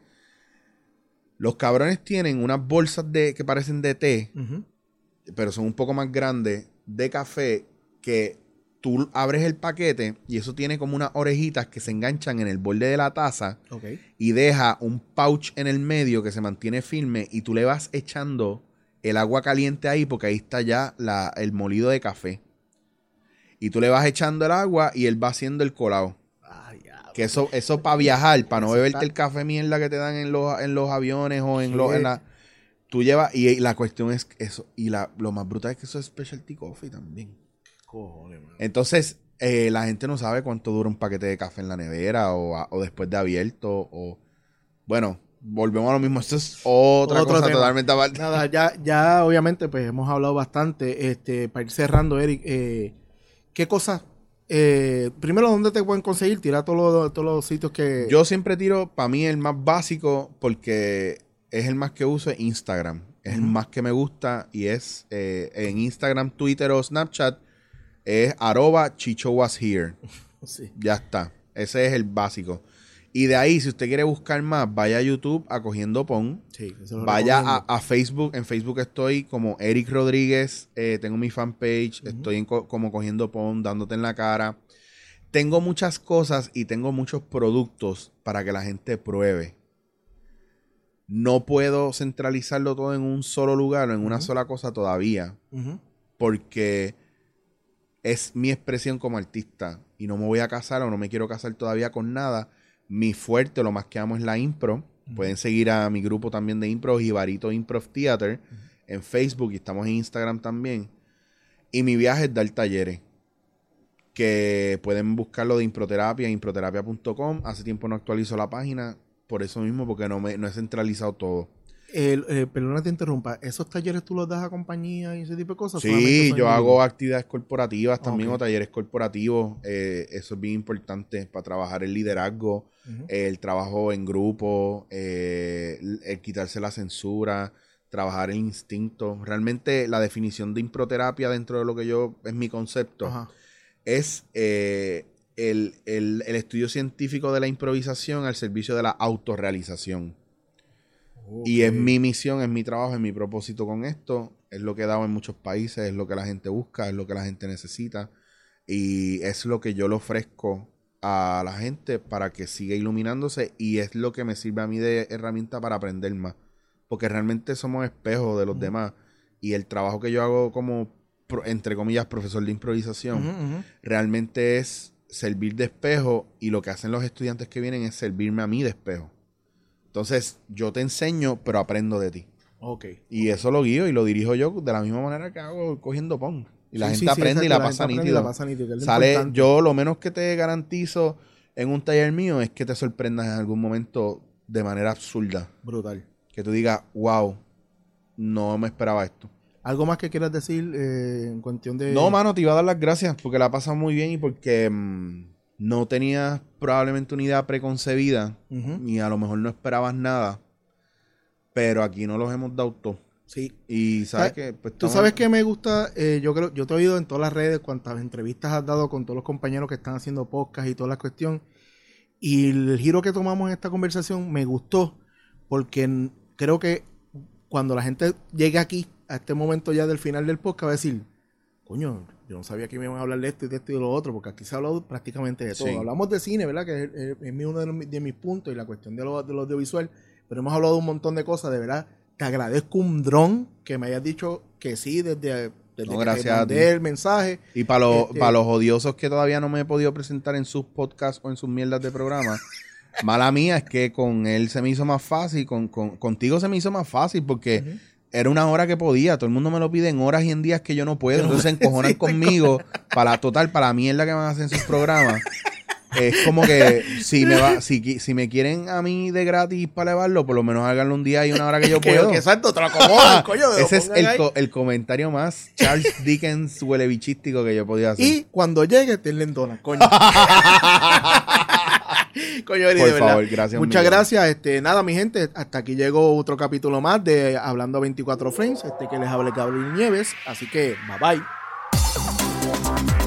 Los cabrones tienen unas bolsas de que parecen de té, uh-huh. pero son un poco más grandes, de café, que tú abres el paquete y eso tiene como unas orejitas que se enganchan en el borde de la taza
okay.
y deja un pouch en el medio que se mantiene firme y tú le vas echando el agua caliente ahí porque ahí está ya la, el molido de café. Y tú le vas echando el agua y él va haciendo el colado.
Ay, ya,
que eso, eso para viajar, para no beberte está... el café mierda que te dan en los, en los aviones o en, los, en la... Tú llevas... Y, y la cuestión es eso. Y la, lo más brutal es que eso es specialty coffee también.
Cojones, man.
Entonces, eh, la gente no sabe cuánto dura un paquete de café en la nevera o, a, o después de abierto. O bueno, volvemos a lo mismo. Esto es otra Otro cosa tema. Totalmente aparte.
Nada, ya, ya obviamente pues hemos hablado bastante. Este, para ir cerrando, Eric, eh, ¿qué cosas? Eh, primero, ¿dónde te pueden conseguir? Tira todos los, todos los sitios que...
Yo siempre tiro, para mí, el más básico porque es el más que uso, es Instagram. Es uh-huh. el más que me gusta y es eh, en Instagram, Twitter o Snapchat. Es arroba Chicho was here.
Sí.
Ya está. Ese es el básico. Y de ahí, si usted quiere buscar más, vaya a YouTube a Cogiendo Pon.
Sí, eso lo
vaya a, a Facebook. En Facebook estoy como Eric Rodríguez. Eh, tengo mi fanpage. Uh-huh. Estoy en co- como Cogiendo Pon, dándote en la cara. Tengo muchas cosas y tengo muchos productos para que la gente pruebe. No puedo centralizarlo todo en un solo lugar o en uh-huh. una sola cosa todavía.
Uh-huh.
Porque... es mi expresión como artista y no me voy a casar o no me quiero casar todavía con nada. Mi fuerte, lo más que amo es la impro. Uh-huh. Pueden seguir a mi grupo también de impro, Jibarito Improv Theater, uh-huh. en Facebook y estamos en Instagram también. Y mi viaje es dar talleres, que pueden buscarlo de Improterapia, improterapia punto com. Hace tiempo no actualizo la página, por eso mismo, porque no, me, no he centralizado todo.
eh, eh, perdona te interrumpa, ¿esos talleres tú los das a compañías y ese tipo de cosas?
Sí, yo hago actividades corporativas también, okay, o talleres corporativos. Eh, eso es bien importante para trabajar el liderazgo, uh-huh, eh, el trabajo en grupo, eh, el, el quitarse la censura, trabajar el instinto. Realmente la definición de improterapia dentro de lo que yo es mi concepto, uh-huh, es eh, el, el, el estudio científico de la improvisación al servicio de la autorrealización. Okay. Y es mi misión, es mi trabajo, es mi propósito con esto. Es lo que he dado en muchos países, es lo que la gente busca, es lo que la gente necesita. Y es lo que yo le ofrezco a la gente para que siga iluminándose. Y es lo que me sirve a mí de herramienta para aprender más. Porque realmente somos espejos de los uh-huh, demás. Y el trabajo que yo hago como, entre comillas, profesor de improvisación, uh-huh, uh-huh, realmente es servir de espejo. Y lo que hacen los estudiantes que vienen es servirme a mí de espejo. Entonces, yo te enseño, pero aprendo de ti.
Ok.
Y eso lo guío y lo dirijo yo de la misma manera que hago cogiendo pon. Y la
sí,
gente
sí,
aprende
sí,
y la,
la
pasa
nítido. La pasa nítido.
Sale,
importante.
Yo lo menos que te garantizo en un taller mío es que te sorprendas en algún momento de manera absurda.
Brutal.
Que tú digas, wow, no me esperaba esto.
¿Algo más que quieras decir eh, en cuestión de...?
No, mano, te iba a dar las gracias porque la pasas muy bien y porque... Mmm, no tenías probablemente una idea preconcebida, uh-huh, y a lo mejor no esperabas nada, pero aquí no los hemos dado todo.
Sí.
Y sabes que... Pues,
tú sabes que me gusta, eh, yo creo, yo te he oído en todas las redes cuántas entrevistas has dado con todos los compañeros que están haciendo podcast y toda la cuestión, y el giro que tomamos en esta conversación me gustó, porque creo que cuando la gente llegue aquí, a este momento ya del final del podcast, va a decir, coño, yo no sabía que me iban a hablar de esto y de esto y de lo otro, porque aquí se ha hablado prácticamente de todo. Sí. Hablamos de cine, ¿verdad? Que es, es, es uno de, los, de mis puntos y la cuestión de lo, de lo audiovisual, pero hemos hablado de un montón de cosas, de verdad. Te agradezco un dron que me hayas dicho que sí desde, desde
no,
que
gracias
te mandé el mensaje.
Y para los,
este,
para los odiosos que todavía no me he podido presentar en sus podcasts o en sus mierdas de programa, mala mía es que con él se me hizo más fácil, con, con contigo se me hizo más fácil porque... Uh-huh. Era una hora que podía. Todo el mundo me lo pide en horas y en días que yo no puedo. Entonces se encojonan sí, conmigo para total, para la mierda que van a hacer en sus programas. Es como que si me va, si, si me quieren a mí de gratis para elevarlo, por lo menos háganlo un día y una hora que yo puedo.
Que, exacto, te lo acomodan, coño.
Ese es el, co- el comentario más Charles Dickens huele bichístico que yo he podido hacer.
Y cuando llegue, tenle donas, coño. Coño, Eri,
por
de verdad.
favor, gracias.
Muchas
Miguel.
gracias. Este, nada, mi gente, hasta aquí llegó otro capítulo más de Hablando veinticuatro Frames. Este que les hable Gabriel Nieves. Así que, bye bye.